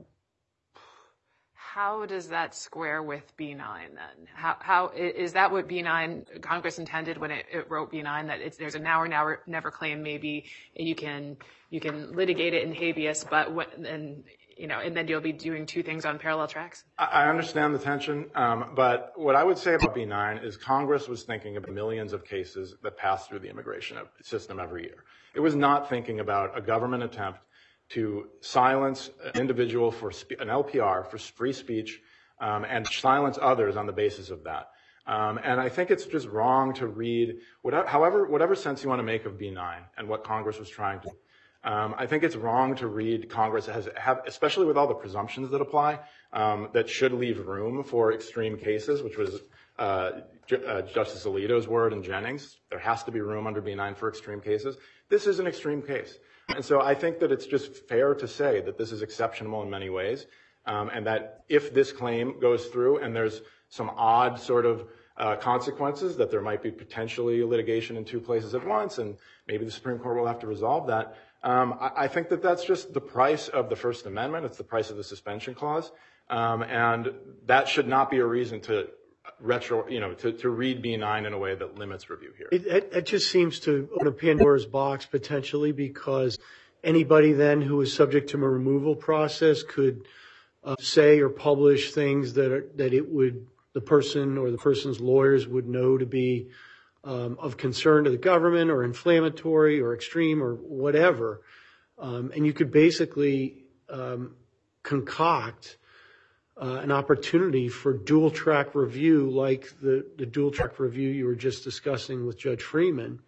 how does that square with B nine then? How, how is that what B nine, Congress intended when it, it wrote B nine, that it's, there's a now or never, never claim, maybe you can, you can litigate it in habeas, but when, and, you know, and then you'll be doing two things on parallel tracks? I understand the tension, um, but what I would say about B nine is Congress was thinking of millions of cases that pass through the immigration system every year. It was not thinking about a government attempt to silence an individual for spe- an L P R for free speech um, and silence others on the basis of that. Um, and I think it's just wrong to read, whatever, however, whatever sense you want to make of B nine and what Congress was trying to do. Um, I think it's wrong to read Congress as have, especially with all the presumptions that apply, um, that should leave room for extreme cases, which was uh, J- uh, Justice Alito's word in Jennings. There has to be room under B nine for extreme cases. This is an extreme case. And so I think that it's just fair to say that this is exceptional in many ways, um, and that if this claim goes through and there's some odd sort of uh, consequences, that there might be potentially litigation in two places at once, and maybe the Supreme Court will have to resolve that. Um, I, I think that that's just the price of the First Amendment. It's the price of the suspension clause. Um, and that should not be a reason to retro, you know, to, to read B nine in a way that limits review here. It, it, it just seems to open a Pandora's box potentially, because anybody then who is subject to a removal process could uh, say or publish things that are, that it would, the person or the person's lawyers would know to be um, of concern to the government or inflammatory or extreme or whatever. Um, and you could basically um, concoct uh, an opportunity for dual track review, like the, the dual track review you were just discussing with Judge Freeman,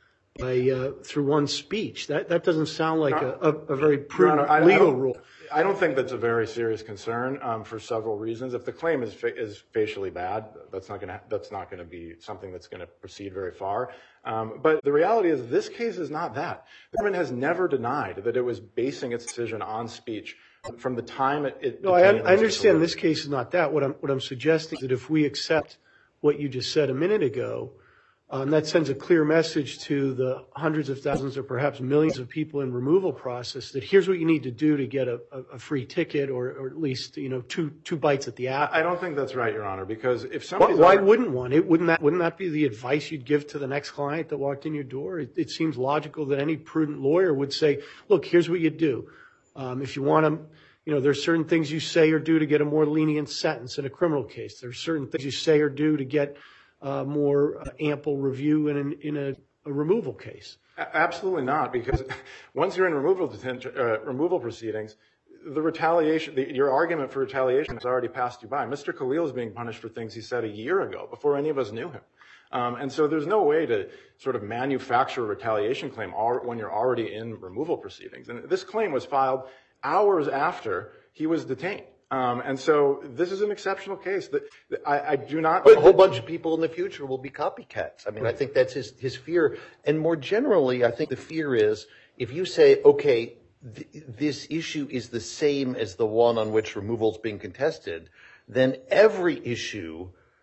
by, uh, through one speech. That that doesn't sound like a, a, a very prudent Honor, I, legal I rule. I don't think that's a very serious concern um, for several reasons. If the claim is fa- is facially bad, that's not going to that's not going to be something that's going to proceed very far. Um, but the reality is, this case is not that. The government has never denied that it was basing its decision on speech from the time it. it No, I, I understand this case is not that. What I'm what I'm suggesting is that if we accept what you just said a minute ago, Um, that sends a clear message to the hundreds of thousands or perhaps millions of people in removal process that here's what you need to do to get a, a free ticket, or, or at least, you know, two two bites at the apple. I don't think that's right, Your Honor, because if somebody why, why wouldn't one? It wouldn't that wouldn't that be the advice you'd give to the next client that walked in your door? It, it seems logical that any prudent lawyer would say, look, here's what you do. Um, if you want to, you know, there's certain things you say or do to get a more lenient sentence in a criminal case. There's certain things you say or do to get Uh, more uh, ample review in, an, in a, a removal case. Absolutely not, because once you're in removal detention, uh, removal proceedings, the retaliation, the, your argument for retaliation has already passed you by. Mister Khalil is being punished for things he said a year ago, before any of us knew him. Um, and so there's no way to sort of manufacture a retaliation claim all, when you're already in removal proceedings. And this claim was filed hours after he was detained. Um, and so this is an exceptional case that, that I, I do not. But a whole bunch of people in the future will be copycats. I mean, I think that's his, his fear. And more generally, I think the fear is if you say, okay, th- this issue is the same as the one on which removal is being contested, then every issue,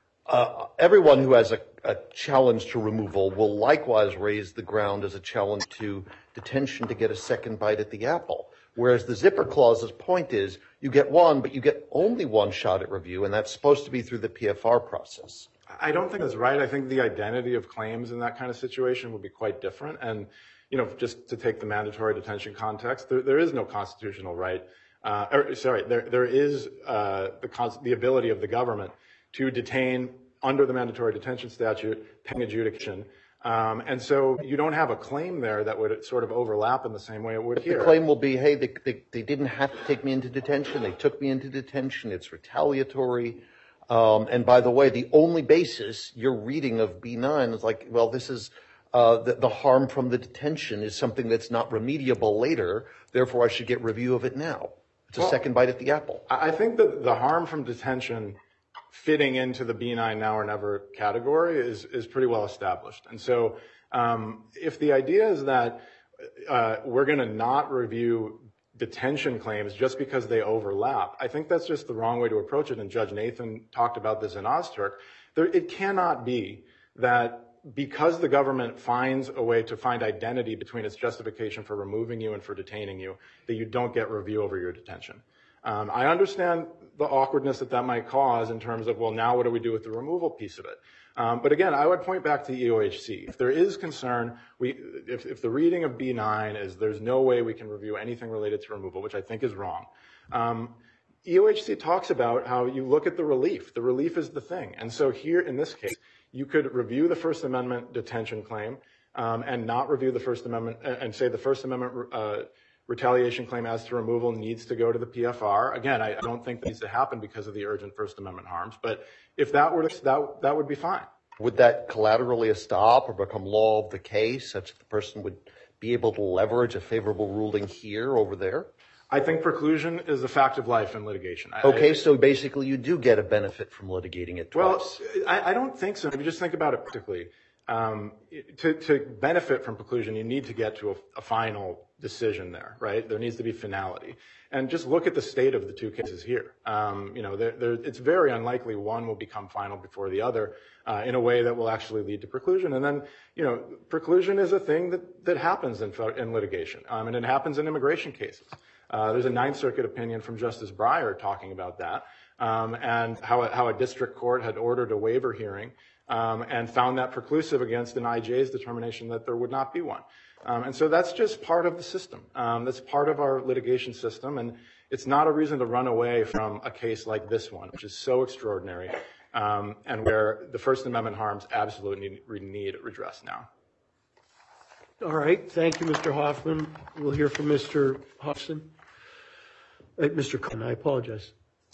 uh, everyone who has a, a challenge to removal will likewise raise the ground as a challenge to detention to get a second bite at the apple. Whereas the zipper clause's point is you get one, but you get only one shot at review, and that's supposed to be through the P F R process. I don't think that's right. I think the identity of claims in that kind of situation would be quite different. And, you know, just to take the mandatory detention context, there, there is no constitutional right. Uh, or, sorry, there there is uh, the the ability of the government to detain under the mandatory detention statute pending adjudication. Um, and so you don't have a claim there that would sort of overlap in the same way it would here. The claim will be, hey, they, they, they didn't have to take me into detention. They took me into detention. It's retaliatory. Um, and by the way, the only basis your reading of B nine is like, well, this is uh, the, the harm from the detention is something that's not remediable later. Therefore, I should get review of it now. It's a well, second bite at the apple. I think that the harm from detention fitting into the B nine now or never category is, is pretty well established. And so um, if the idea is that uh, we're going to not review detention claims just because they overlap, I think that's just the wrong way to approach it. And Judge Nathan talked about this in Ozturk. There, it cannot be that because the government finds a way to find identity between its justification for removing you and for detaining you, that you don't get review over your detention. Um, I understand the awkwardness that that might cause in terms of, well, now what do we do with the removal piece of it? Um, but again, I would point back to E O H C. If there is concern, we, if, if the reading of B nine is there's no way we can review anything related to removal, which I think is wrong, um, E O H C talks about how you look at the relief. The relief is the thing. And so here in this case, you could review the First Amendment detention claim um, and not review the First Amendment and say the First Amendment uh, retaliation claim as to removal needs to go to the P F R. Again, I don't think that needs to happen because of the urgent First Amendment harms. But if that were to, that, that would be fine. Would that collaterally stop or become law of the case such that the person would be able to leverage a favorable ruling here over there? I think preclusion is a fact of life in litigation. Okay, I, so basically you do get a benefit from litigating it twice. Well, I, I don't think so. If you just think about it practically, um, to, to benefit from preclusion, you need to get to a, a final decision there, right? There needs to be finality. And just look at the state of the two cases here. Um, you know, they're, they're, it's very unlikely one will become final before the other uh, in a way that will actually lead to preclusion. And then, you know, preclusion is a thing that, that happens in, in litigation, um, and it happens in immigration cases. Uh, there's a Ninth Circuit opinion from Justice Breyer talking about that. um, and how a, how a district court had ordered a waiver hearing um, and found that preclusive against an I J's determination that there would not be one. Um, and so that's just part of the system. Um, that's part of our litigation system, and it's not a reason to run away from a case like this one, which is so extraordinary, um, and where the First Amendment harms absolutely need, need redress now. All right. Thank you, Mister Hoffman. We'll hear from Mister Hodgson. Uh, Mister Cohen, I apologize.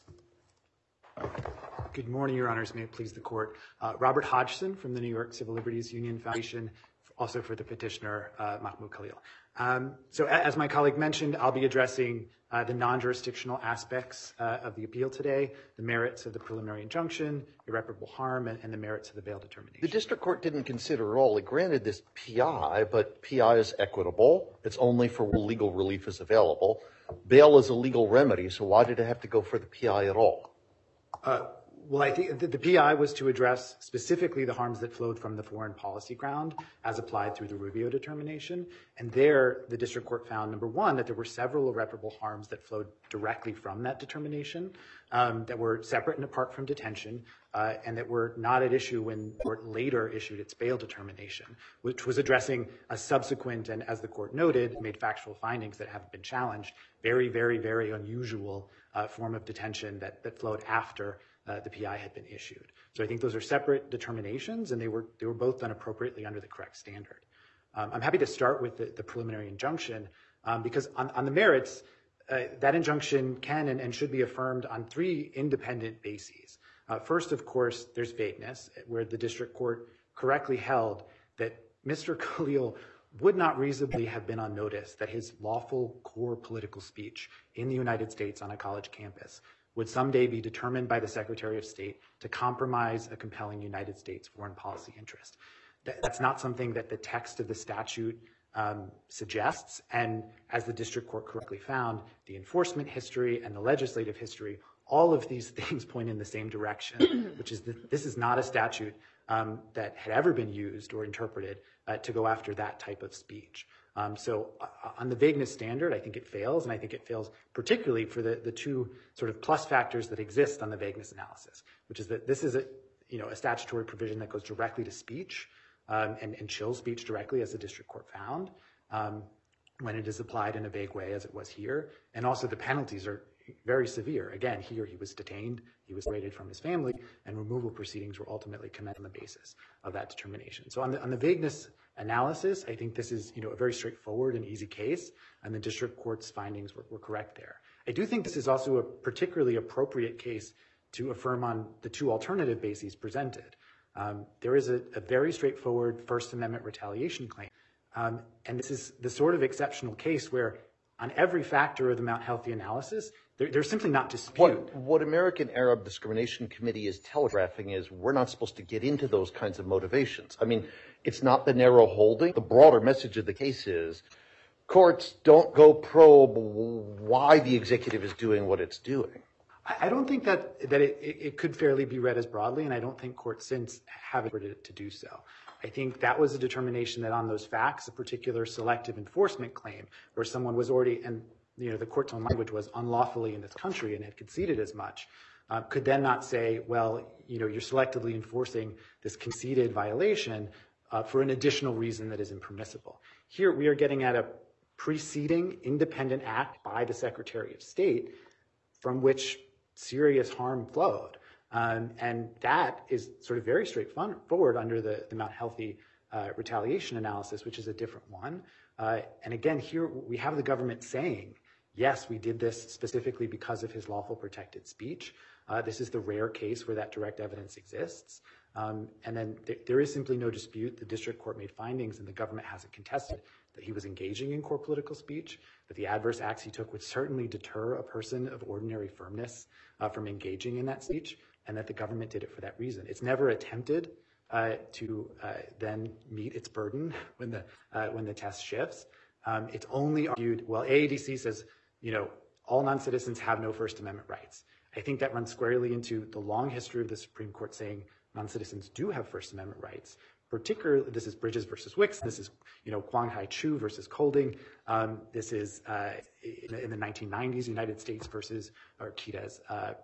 Good morning, Your Honors. May it please the Court. Uh, Robert Hodgson from the New York Civil Liberties Union Foundation, also for the petitioner, uh, Mahmoud Khalil. Um, so as my colleague mentioned, I'll be addressing uh, the non-jurisdictional aspects uh, of the appeal today, the merits of the preliminary injunction, irreparable harm, and, and the merits of the bail determination. The district court didn't consider it all. It granted this P I, but P I is equitable. It's only for where legal relief is available. Bail is a legal remedy, so why did it have to go for the P I at all? Uh, Well, I think the, the P I was to address specifically the harms that flowed from the foreign policy ground as applied through the Rubio determination. And there, the district court found, number one, that there were several irreparable harms that flowed directly from that determination um, that were separate and apart from detention uh, and that were not at issue when the court later issued its bail determination, which was addressing a subsequent and, as the court noted, made factual findings that haven't been challenged, very, very, very unusual uh, form of detention that, that flowed after Uh, the P I had been issued. So I think those are separate determinations, and they were they were both done appropriately under the correct standard. Um, I'm happy to start with the, the preliminary injunction um, because on, on the merits, uh, that injunction can and, and should be affirmed on three independent bases. Uh, first, of course, there's vagueness, where the district court correctly held that Mister Khalil would not reasonably have been on notice that his lawful core political speech in the United States on a college campus would someday be determined by the Secretary of State to compromise a compelling United States foreign policy interest. That, that's not something that the text of the statute um, suggests, and as the district court correctly found, the enforcement history and the legislative history, all of these things point in the same direction, which is that this is not a statute um, that had ever been used or interpreted uh, to go after that type of speech. Um, so uh, on the vagueness standard, I think it fails, and I think it fails particularly for the, the two sort of plus factors that exist on the vagueness analysis, which is that this is a, you know, a statutory provision that goes directly to speech um, and, and chills speech directly, as the district court found, um, when it is applied in a vague way, as it was here. And also the penalties are very severe. Again, here he was detained, he was separated from his family, and removal proceedings were ultimately commenced on the basis of that determination. So on the, on the vagueness analysis, I think this is, you know, a very straightforward and easy case, and the district court's findings were, were correct there. I do think this is also a particularly appropriate case to affirm on the two alternative bases presented. Um, there is a, a very straightforward First Amendment retaliation claim, um, and this is the sort of exceptional case where on every factor of the Mount Healthy analysis, there, there's simply not dispute. What, what American Arab Discrimination Committee is telegraphing is we're not supposed to get into those kinds of motivations. I mean, it's not the narrow holding. The broader message of the case is courts don't go probe why the executive is doing what it's doing. I don't think that, that it, it could fairly be read as broadly, and I don't think courts since have it to do so. I think that was a determination that on those facts, a particular selective enforcement claim where someone was already, and you know, the court's own language was unlawfully in this country and had conceded as much, uh, could then not say, well, you know, you're selectively enforcing this conceded violation uh, for an additional reason that is impermissible. Here we are getting at a preceding independent act by the Secretary of State from which serious harm flowed. Um, and that is sort of very straightforward under the, the Mount Healthy uh, retaliation analysis, which is a different one. Uh, and again, here we have the government saying, yes, we did this specifically because of his lawful protected speech. Uh, this is the rare case where that direct evidence exists. Um, and then th- there is simply no dispute. The district court made findings and the government hasn't contested that he was engaging in core political speech, that the adverse acts he took would certainly deter a person of ordinary firmness uh, from engaging in that speech, and that the government did it for that reason. It's never attempted uh, to uh, then meet its burden when the uh, when the test shifts. Um, it's only argued, well, A A D C says, you know, all non-citizens have no First Amendment rights. I think that runs squarely into the long history of the Supreme Court saying non-citizens do have First Amendment rights. Particularly, this is Bridges versus Wicks. This is, you know, Kwang Hai Chu versus Colding. Um, this is uh, in, in the nineteen nineties, United States versus Arquidez. Uh,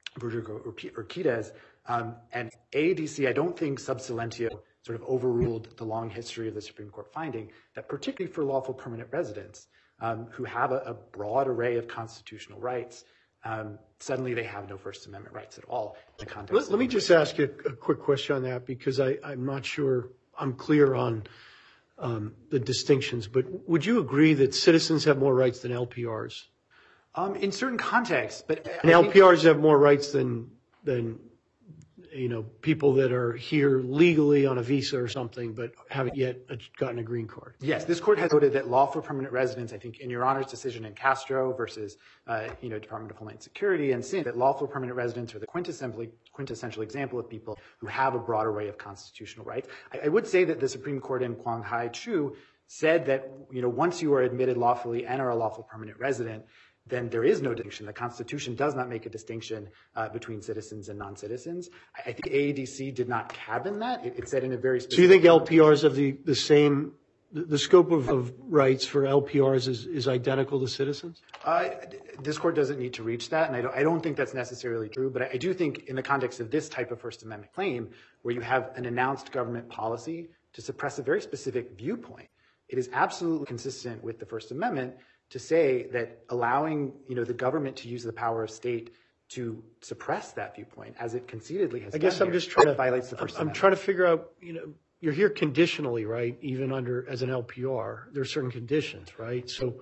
Verdugo Urquidez. Um, and A A D C, I don't think sub silentio sort of overruled the long history of the Supreme Court finding that particularly for lawful permanent residents um, who have a, a broad array of constitutional rights, um, suddenly they have no First Amendment rights at all in the context. Let, let me just ask you a, a quick question on that, because I, I'm not sure I'm clear on um, the distinctions, but would you agree that citizens have more rights than L P Rs? Um, in certain contexts, but And L P Rs have more rights than, than, you know, people that are here legally on a visa or something, but haven't yet gotten a green card. Yes, this court has noted that lawful permanent residents, I think in Your Honor's decision in Castro versus, uh, you know, Department of Homeland Security and Sin, that lawful permanent residents are the quintessential, quintessential example of people who have a broad array of constitutional rights. I, I would say that the Supreme Court in Kwang Hai Chu said that, you know, once you are admitted lawfully and are a lawful permanent resident, then there is no distinction. The Constitution does not make a distinction uh, between citizens and non-citizens. I, I think A A D C did not cabin that. It, it said in a very specific... So you think L P Rs have the, the same, the, the scope of, of rights for L P Rs is, is identical to citizens? Uh, this court doesn't need to reach that, and I don't, I don't think that's necessarily true, but I, I do think in the context of this type of First Amendment claim, where you have an announced government policy to suppress a very specific viewpoint, it is absolutely consistent with the First Amendment to say that allowing, you know, the government to use the power of state to suppress that viewpoint, as it concededly has I guess done I'm here, just trying to, violates the First I'm Amendment. trying to figure out, you know, you're here conditionally, right? Even under, as an L P R, there are certain conditions, right? So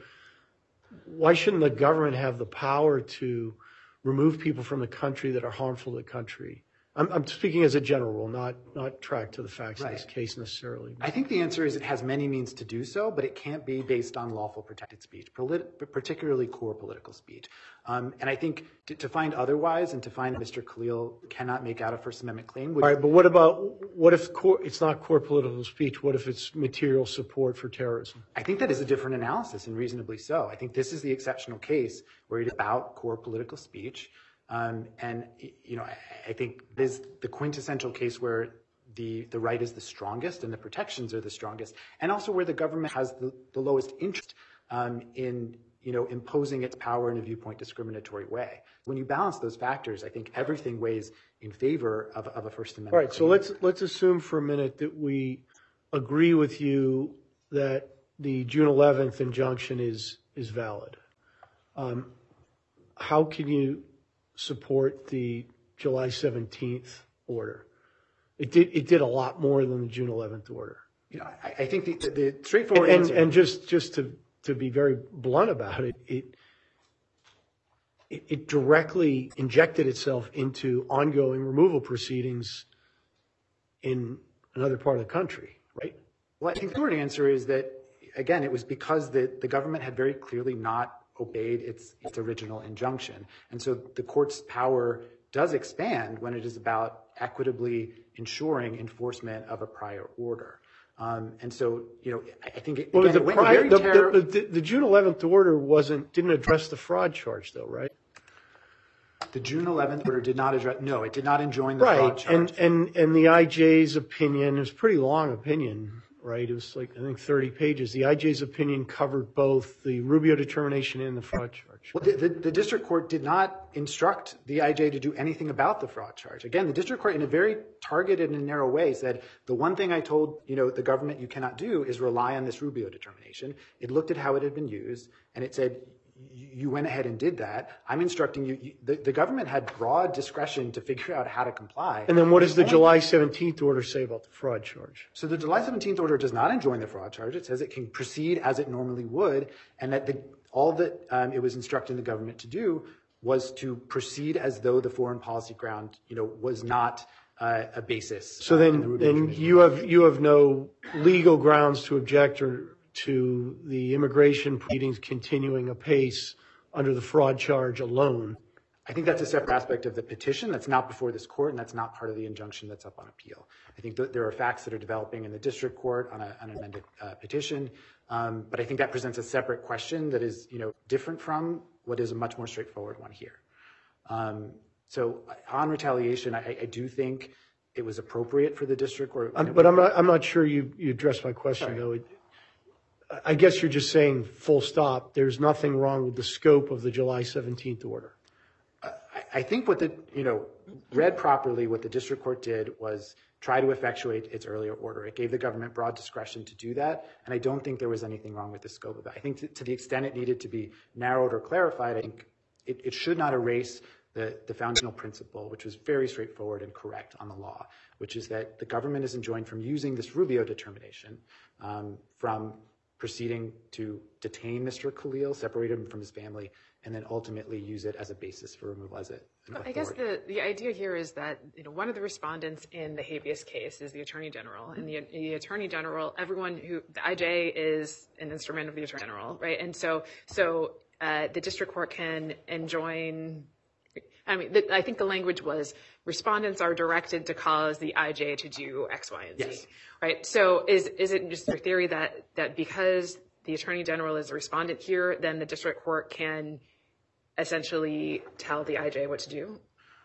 why shouldn't the government have the power to remove people from the country that are harmful to the country? I'm, I'm speaking as a general rule, not, not track to the facts Right. of this case necessarily. I think the answer is it has many means to do so, but it can't be based on lawful protected speech, polit- particularly core political speech. Um, and I think to, to find otherwise and to find that Mister Khalil cannot make out a First Amendment claim would... All right, but what about, what if core, it's not core political speech? What if it's material support for terrorism? I think that is a different analysis, and reasonably so. I think this is the exceptional case where it's about core political speech. Um, and, you know, I, I think this is the quintessential case where the, the right is the strongest and the protections are the strongest, and also where the government has the, the lowest interest um, in, you know, imposing its power in a viewpoint discriminatory way. When you balance those factors, I think everything weighs in favor of, of a First Amendment. All right, so claim. let's, let's assume for a minute that we agree with you that the June eleventh injunction is, is valid. Um, how can you support the July seventeenth order? It did, it did a lot more than the June eleventh order. You know, I, I think the, the, the straightforward And, answer... and just, just to, to be very blunt about it, it, it, it directly injected itself into ongoing removal proceedings in another part of the country, right? Well, I think the short answer is that, again, it was because the, the government had very clearly not obeyed its, its original injunction. And so the court's power does expand when it is about equitably ensuring enforcement of a prior order. Um, and so, you know, I think it, Well, again, the, it went prior, very the, terror- the, the, the June eleventh order wasn't, didn't address the fraud charge though, right? the June eleventh order did not address, no, it did not enjoin the fraud Right, charge. and, and, and the I J's opinion, it was a pretty long opinion, right? It was like, I think thirty pages. The I J's opinion covered both the Rubio determination and the fraud charge. Well, the, the, the district court did not instruct the I J to do anything about the fraud charge. Again, the district court in a very targeted and narrow way said, the one thing I told, you know, the government you cannot do is rely on this Rubio determination. It looked at how it had been used and it said, you went ahead and did that. I'm instructing you, you the, the government had broad discretion to figure out how to comply. And then what does the only- July seventeenth order say about the fraud charge? So the July seventeenth order does not enjoin the fraud charge. It says it can proceed as it normally would, and that the, all that um, it was instructing the government to do was to proceed as though the foreign policy ground, you know, was not uh, a basis. So uh, in the then, Rubio then Commission. you have, you have no legal grounds to object or to the immigration proceedings continuing apace under the fraud charge alone. I think that's a separate aspect of the petition that's not before this court, and that's not part of the injunction that's up on appeal. I think that there are facts that are developing in the district court on, a, on an amended uh, petition, um, but I think that presents a separate question that is, you know, different from what is a much more straightforward one here. Um, so on retaliation, I, I do think it was appropriate for the district court. I'm, but I'm not, I'm not sure you, you addressed my question, Sorry. though. It, I guess you're just saying full stop. There's nothing wrong with the scope of the July seventeenth order. I, I think what the, you know, read properly, what the district court did was try to effectuate its earlier order. It gave the government broad discretion to do that, and I don't think there was anything wrong with the scope of that. I think to, to the extent it needed to be narrowed or clarified, I think it, it should not erase the, the foundational principle, which was very straightforward and correct on the law, which is that the government is enjoined from using this Rubio determination um, from proceeding to detain Mister Khalil, separate him from his family, and then ultimately use it as a basis for removal as a, an authority. I guess the, the idea here is that, you know, one of the respondents in the habeas case is the Attorney General. And the, the Attorney General, everyone who, the I J is an instrument of the Attorney General, right? And so, so uh, the district court can enjoin, I mean, the, I think the language was respondents are directed to cause the I J to do X, Y, and Z, yes. Right? So is, is it just your theory that, that because the Attorney General is a respondent here, then the district court can essentially tell the I J what to do?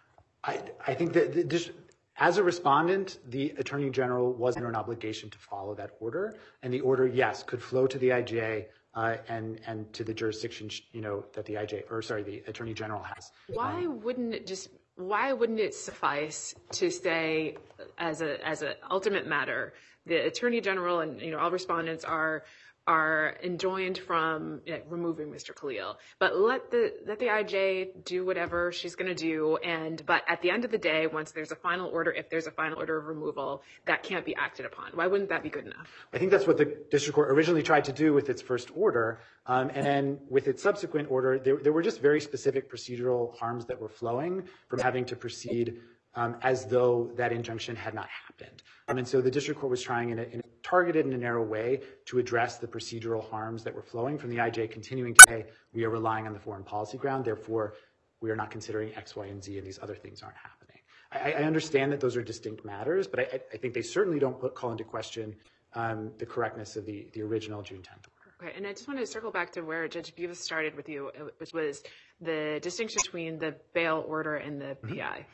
I, I think that the, this, as a respondent, the Attorney General was under an obligation to follow that order, and the order, yes, could flow to the I J uh, and and to the jurisdiction, you know, that the I J or sorry, the Attorney General has. Why um, wouldn't it just? Why wouldn't it suffice to say, as a as an ultimate matter, the Attorney General and you know all respondents are. are enjoined from you know, removing Mister Khalil, but let the let the I J do whatever she's going to do. And but at the end of the day, once there's a final order, if there's a final order of removal, that can't be acted upon. Why wouldn't that be good enough? I think that's what the district court originally tried to do with its first order, um, and then with its subsequent order, there, there were just very specific procedural harms that were flowing from having to proceed um, as though that injunction had not happened. Um, and so the district court was trying in a, in a targeted in a narrow way to address the procedural harms that were flowing from the I J continuing to say we are relying on the foreign policy ground, therefore we are not considering X, Y, and Z, and these other things aren't happening. I, I understand that those are distinct matters, but I, I think they certainly don't put, call into question um, the correctness of the, the original June tenth order. Okay, and I just want to circle back to where Judge Bevis started with you, which was the distinction between the bail order and the mm-hmm. P I.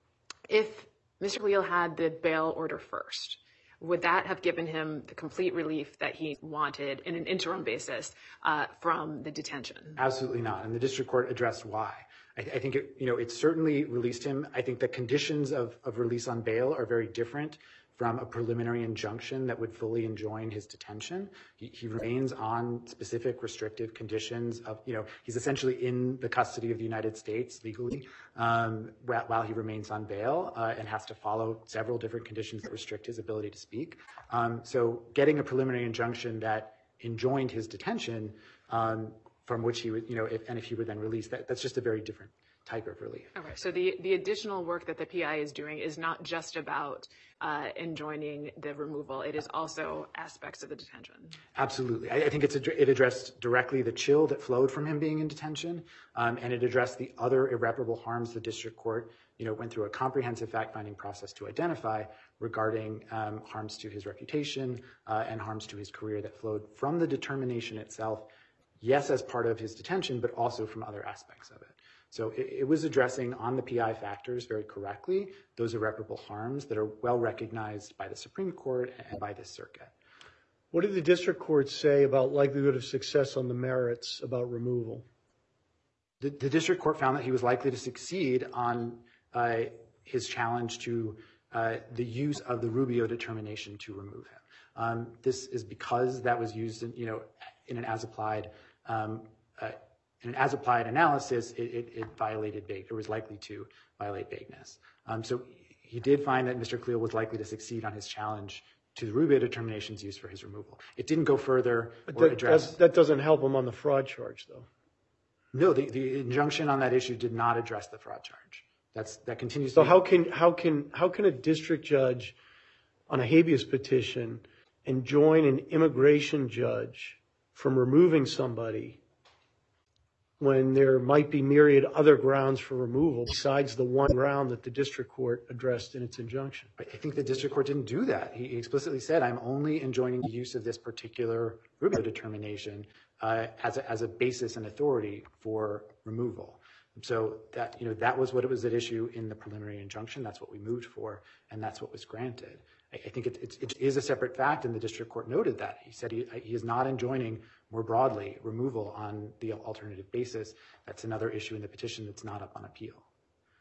If Mister Khalil had the bail order first, would that have given him the complete relief that he wanted in an interim basis uh, from the detention? Absolutely not. And the district court addressed why. I, I think it, you know, it certainly released him. I think the conditions of, of release on bail are very different from a preliminary injunction that would fully enjoin his detention. He, he remains on specific restrictive conditions of, you know, he's essentially in the custody of the United States legally um, while he remains on bail uh, and has to follow several different conditions that restrict his ability to speak. Um, so getting a preliminary injunction that enjoined his detention um, from which he would, you know, if, and if he were then released, that, that's just a very different type of relief. Okay, so the, the additional work that the P I is doing is not just about uh, enjoining the removal, it is also aspects of the detention. Absolutely. I, I think it's a, it addressed directly the chill that flowed from him being in detention, um, and it addressed the other irreparable harms the district court, you know, went through a comprehensive fact-finding process to identify regarding um, harms to his reputation uh, and harms to his career that flowed from the determination itself, yes, as part of his detention, but also from other aspects of it. So it, it was addressing on the P I factors very correctly those irreparable harms that are well recognized by the Supreme Court and by this circuit. What did the district court say about likelihood of success on the merits about removal? The, the district court found that he was likely to succeed on uh, his challenge to uh, the use of the Rubio determination to remove him. Um, this is because that was used in, you know, in an as-applied um, uh, in an as-applied analysis, it, it, it violated vague, or was likely to violate vagueness. Um, so he did find that Mister Khalil was likely to succeed on his challenge to the Rubio determinations used for his removal. It didn't go further but or that, address. That doesn't help him on the fraud charge, though. No, the, the injunction on that issue did not address the fraud charge. That's that continues. So to be, how can how can how can a district judge on a habeas petition enjoin an immigration judge from removing somebody when there might be myriad other grounds for removal besides the one ground that the district court addressed in its injunction? I think the district court didn't do that. He explicitly said, I'm only enjoining the use of this particular Rubio determination uh, as, a, as a basis and authority for removal. So that, you know, that was what it was at issue in the preliminary injunction. That's what we moved for, and that's what was granted. I, I think it, it, it is a separate fact, and the district court noted that. He said he, he is not enjoining more broadly removal on the alternative basis. That's another issue in the petition that's not up on appeal.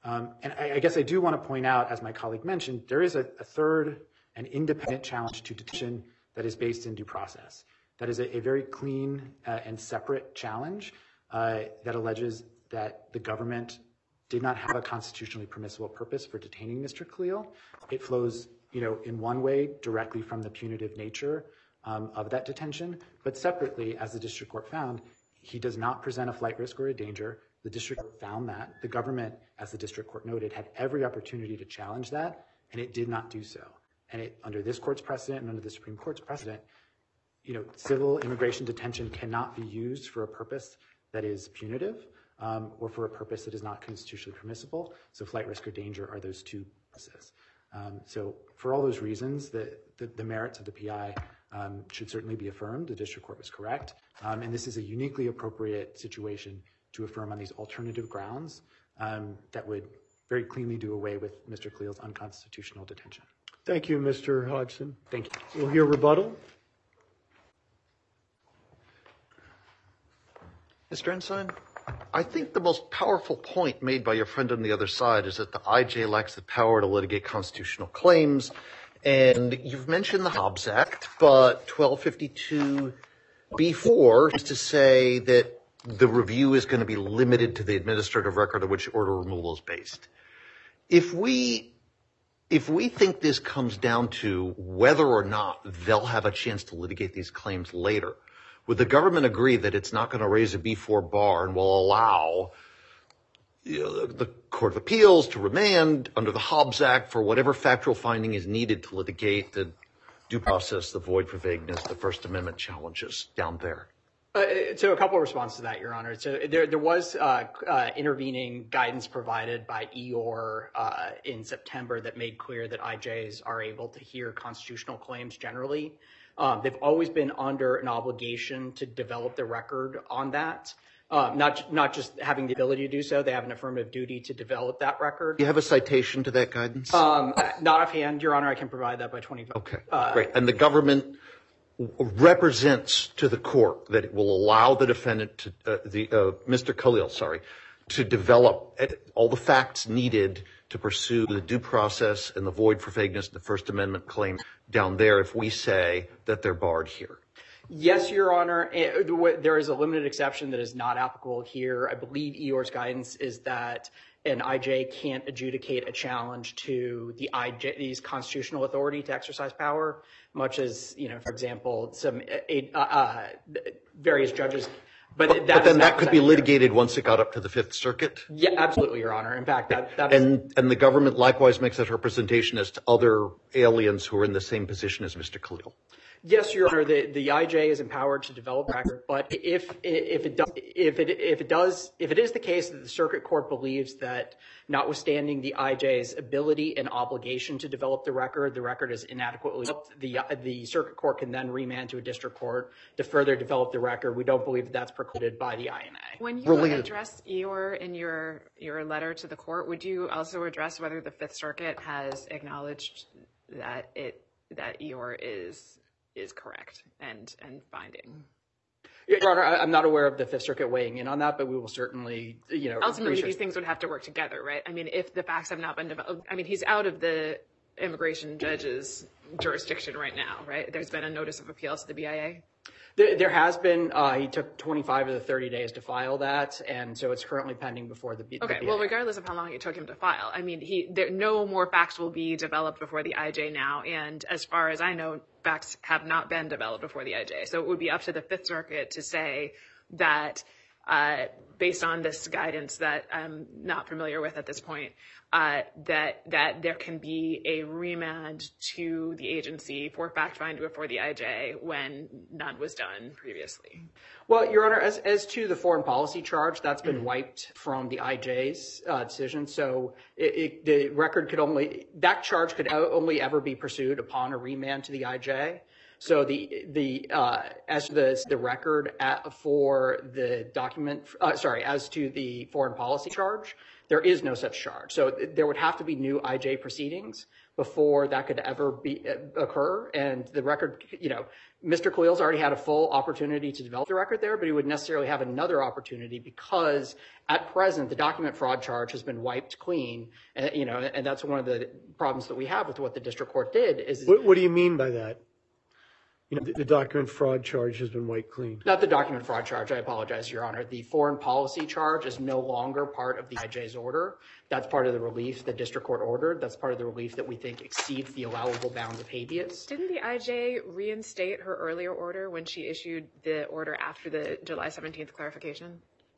Um, and I, I guess I do want to point out, as my colleague mentioned, there is a, a third and independent challenge to detention that is based in due process. That is a, a very clean uh, and separate challenge uh, that alleges that the government did not have a constitutionally permissible purpose for detaining Mister Khalil. It flows, you know, in one way directly from the punitive nature um, of that detention, but separately, as the district court found, he does not present a flight risk or a danger. The district court found that. The government, as the district court noted, had every opportunity to challenge that, and it did not do so. And it, under this court's precedent and under the Supreme Court's precedent, you know, civil immigration detention cannot be used for a purpose that is punitive um, or for a purpose that is not constitutionally permissible. So flight risk or danger are those two purposes. Um, so for all those reasons, the, the, the merits of the P I um, should certainly be affirmed. The district court was correct. Um, and this is a uniquely appropriate situation to affirm on these alternative grounds um, that would very cleanly do away with Mister Khalil's unconstitutional detention. Thank you, Mister Hodgson. Thank you. We'll hear rebuttal. Mister Ensign, I think the most powerful point made by your friend on the other side is that the I J lacks the power to litigate constitutional claims. And you've mentioned the Hobbs Act, but twelve fifty-two B four is to say that the review is going to be limited to the administrative record on which order removal is based. If we, if we think this comes down to whether or not they'll have a chance to litigate these claims later, would the government agree that it's not going to raise a B four bar and will allow you know, the Court of Appeals to remand under the Hobbs Act for whatever factual finding is needed to litigate the due process, the void for vagueness, the First Amendment challenges down there? Uh, so a couple of responses to that, Your Honor. So there, there was uh, uh, intervening guidance provided by E O R uh, in September that made clear that I Js are able to hear constitutional claims generally. Um, they've always been under an obligation to develop the record on that. Um, not not just having the ability to do so, they have an affirmative duty to develop that record. Do you have a citation to that guidance? Um, not offhand, Your Honor. I can provide that by twenty-five. Okay, uh, great. And the government represents to the court that it will allow the defendant to, uh, the uh, Mister Khalil, sorry, to develop all the facts needed to pursue the due process and the void for vagueness and the First Amendment claim down there if we say that they're barred here. Yes, Your Honor. There is a limited exception that is not applicable here. I believe E O R's guidance is that an I J can't adjudicate a challenge to the I J's constitutional authority to exercise power, much as, you know, for example, some uh, uh, various judges. But, but, that but then that could be here. litigated once it got up to the Fifth Circuit? Yeah, absolutely, Your Honor. In fact, that, that and, is... And the government likewise makes that representation as to other aliens who are in the same position as Mister Khalil? Yes, Your Honor. The, the I J is empowered to develop a record, but if if it does if it if it does if it is the case that the circuit court believes that, notwithstanding the I J's ability and obligation to develop the record, the record is inadequately developed, the the circuit court can then remand to a district court to further develop the record. We don't believe that that's precluded by the I N A. When you Related. address E O R in your your letter to the court, would you also address whether the Fifth Circuit has acknowledged that it that E O R is is correct and and binding? Your Honor, I'm not aware of the Fifth Circuit weighing in on that, but we will certainly, you know, ultimately research. These things would have to work together, right? I mean, if the facts have not been developed, I mean, he's out of the immigration judge's jurisdiction right now, right? There's been a notice of appeal to the B I A. There, there has been. Uh, he took twenty-five of the thirty days to file that, and so it's currently pending before the, B- okay, the B I A. Well, regardless of how long it took him to file, I mean, he there no more facts will be developed before the I J now, and as far as I know, facts have not been developed before the I J. So it would be up to the Fifth Circuit to say that, uh, based on this guidance that I'm not familiar with at this point, uh, that that there can be a remand to the agency for fact finding before the I J when none was done previously. Well, Your Honor, as as to the foreign policy charge, that's been wiped from the I J's uh, decision. So it, it, the record could only that charge could only ever be pursued upon a remand to the I J. So the the uh, as to the the record at, for the document, uh, sorry, as to the foreign policy charge, There is no such charge. So there would have to be new I J proceedings before that could ever be uh, occur. And the record, you know, Mister Khalil's already had a full opportunity to develop the record there, but he would necessarily have another opportunity because at present the document fraud charge has been wiped clean. And, you know, and that's one of the problems that we have with what the district court did. Is What, what do you mean by that? You know, the, the document fraud charge has been wiped clean. Not the document fraud charge. I apologize, Your Honor. The foreign policy charge is no longer part of the I J's order. That's part of the relief the district court ordered. That's part of the relief that we think exceeds the allowable bounds of habeas. Didn't the I J reinstate her earlier order when she issued the order after the July seventeenth clarification?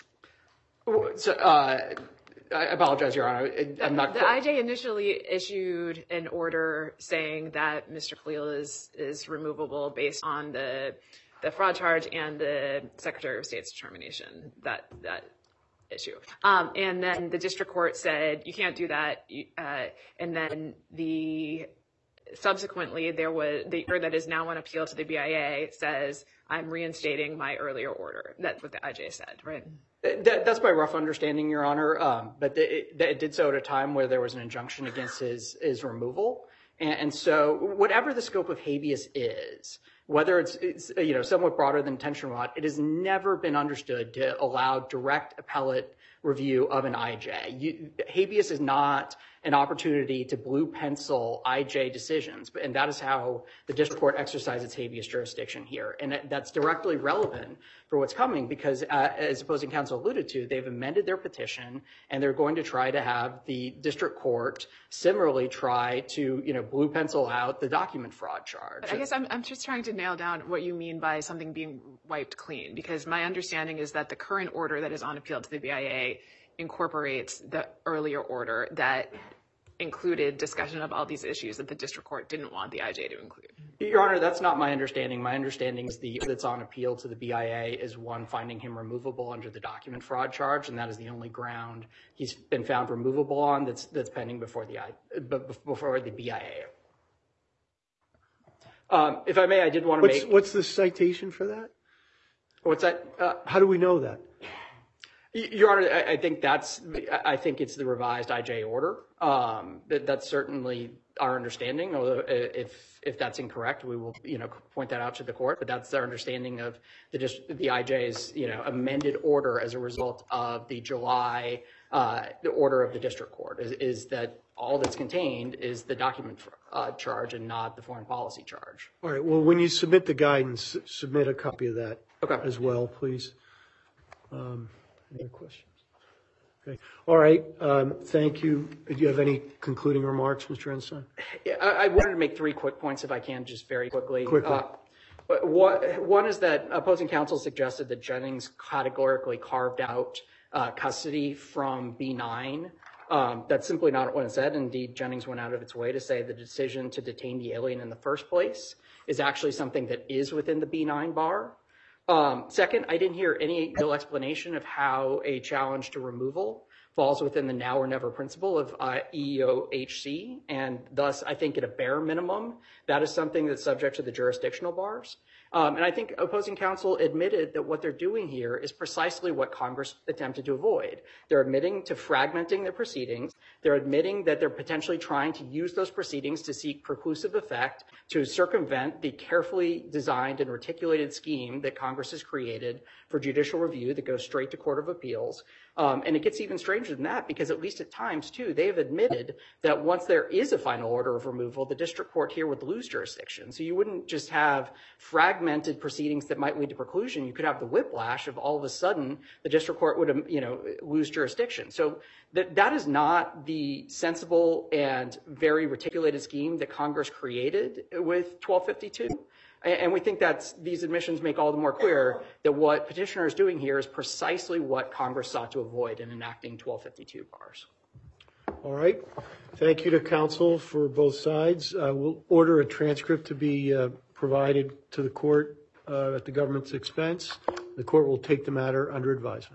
So, uh, I apologize, Your Honor. I'm not. The I J initially issued an order saying that Mister Khalil is is removable based on the the fraud charge and the Secretary of State's determination that that issue. Um, and then the district court said you can't do that. Uh, and then the subsequently there was the order that is now on appeal to the B I A says I'm reinstating my earlier order. That's what the I J said, right? That, that's my rough understanding, Your Honor. Um, but it, it did so at a time where there was an injunction against his, his removal. And, and so whatever the scope of habeas is, whether it's, it's you know, somewhat broader than intentional fraud, it has never been understood to allow direct appellate review of an I J. You, habeas is not an opportunity to blue pencil I J decisions, and that is how the district court exercised its habeas jurisdiction here. And that's directly relevant for what's coming because, uh, as opposing counsel alluded to, they've amended their petition and they're going to try to have the district court similarly try to, you know, blue pencil out the document fraud charge. I guess I'm, I'm just trying to nail down what you mean by something being wiped clean, because my understanding is that the current order that is on appeal to the B I A incorporates the earlier order that included discussion of all these issues that the district court didn't want the I J to include. Your Honor, that's not my understanding. My understanding is the that's on appeal to the B I A is one finding him removable under the document fraud charge, and that is the only ground he's been found removable on that's that's pending before the I before the B I A. Um, if I may, I did want to What's, make. what's the citation for that? What's that? Uh, How do we know that? Your Honor, I, I think that's. I think it's the revised I J order. Um, that, that's certainly our understanding. Although if if that's incorrect, we will you know point that out to the court. But that's our understanding of the just the I J's you know amended order as a result of the July uh, the order of the district court is, is that all that's contained is the document uh, charge and not the foreign policy charge. All right. Well, when you submit the guidance, submit a copy of that Okay. as well, please. Um, any other questions? Okay. All right. Um, thank you. Do you have any concluding remarks, Mister Ensign? Yeah, I, I wanted to make three quick points, if I can, just very quickly. Quickly. Uh, but what, one is that opposing counsel suggested that Jennings categorically carved out uh, custody from B nine. Um, that's simply not what it said. Indeed, Jennings went out of its way to say the decision to detain the alien in the first place is actually something that is within the B nine bar. Um, second, I didn't hear any real explanation of how a challenge to removal falls within the now or never principle of uh, E E O H C, and thus I think at a bare minimum, that is something that's subject to the jurisdictional bars. Um, and I think opposing counsel admitted that what they're doing here is precisely what Congress attempted to avoid. They're admitting to fragmenting their proceedings. They're admitting that they're potentially trying to use those proceedings to seek preclusive effect to circumvent the carefully designed and reticulated scheme that Congress has created for judicial review that goes straight to Court of Appeals. Um, and it gets even stranger than that because at least at times, too, they have admitted that once there is a final order of removal, the district court here would lose jurisdiction. So you wouldn't just have fragmented proceedings that might lead to preclusion. You could have the whiplash of all of a sudden the district court would, you know, lose jurisdiction. So that that is not the sensible and very reticulated scheme that Congress created with twelve fifty-two. And we think that these admissions make all the more clear that what petitioner is doing here is precisely what Congress sought to avoid in enacting twelve fifty-two bars. All right. Thank you to counsel for both sides. Uh, we'll order a transcript to be uh, provided to the court uh, at the government's expense. The court will take the matter under advisement.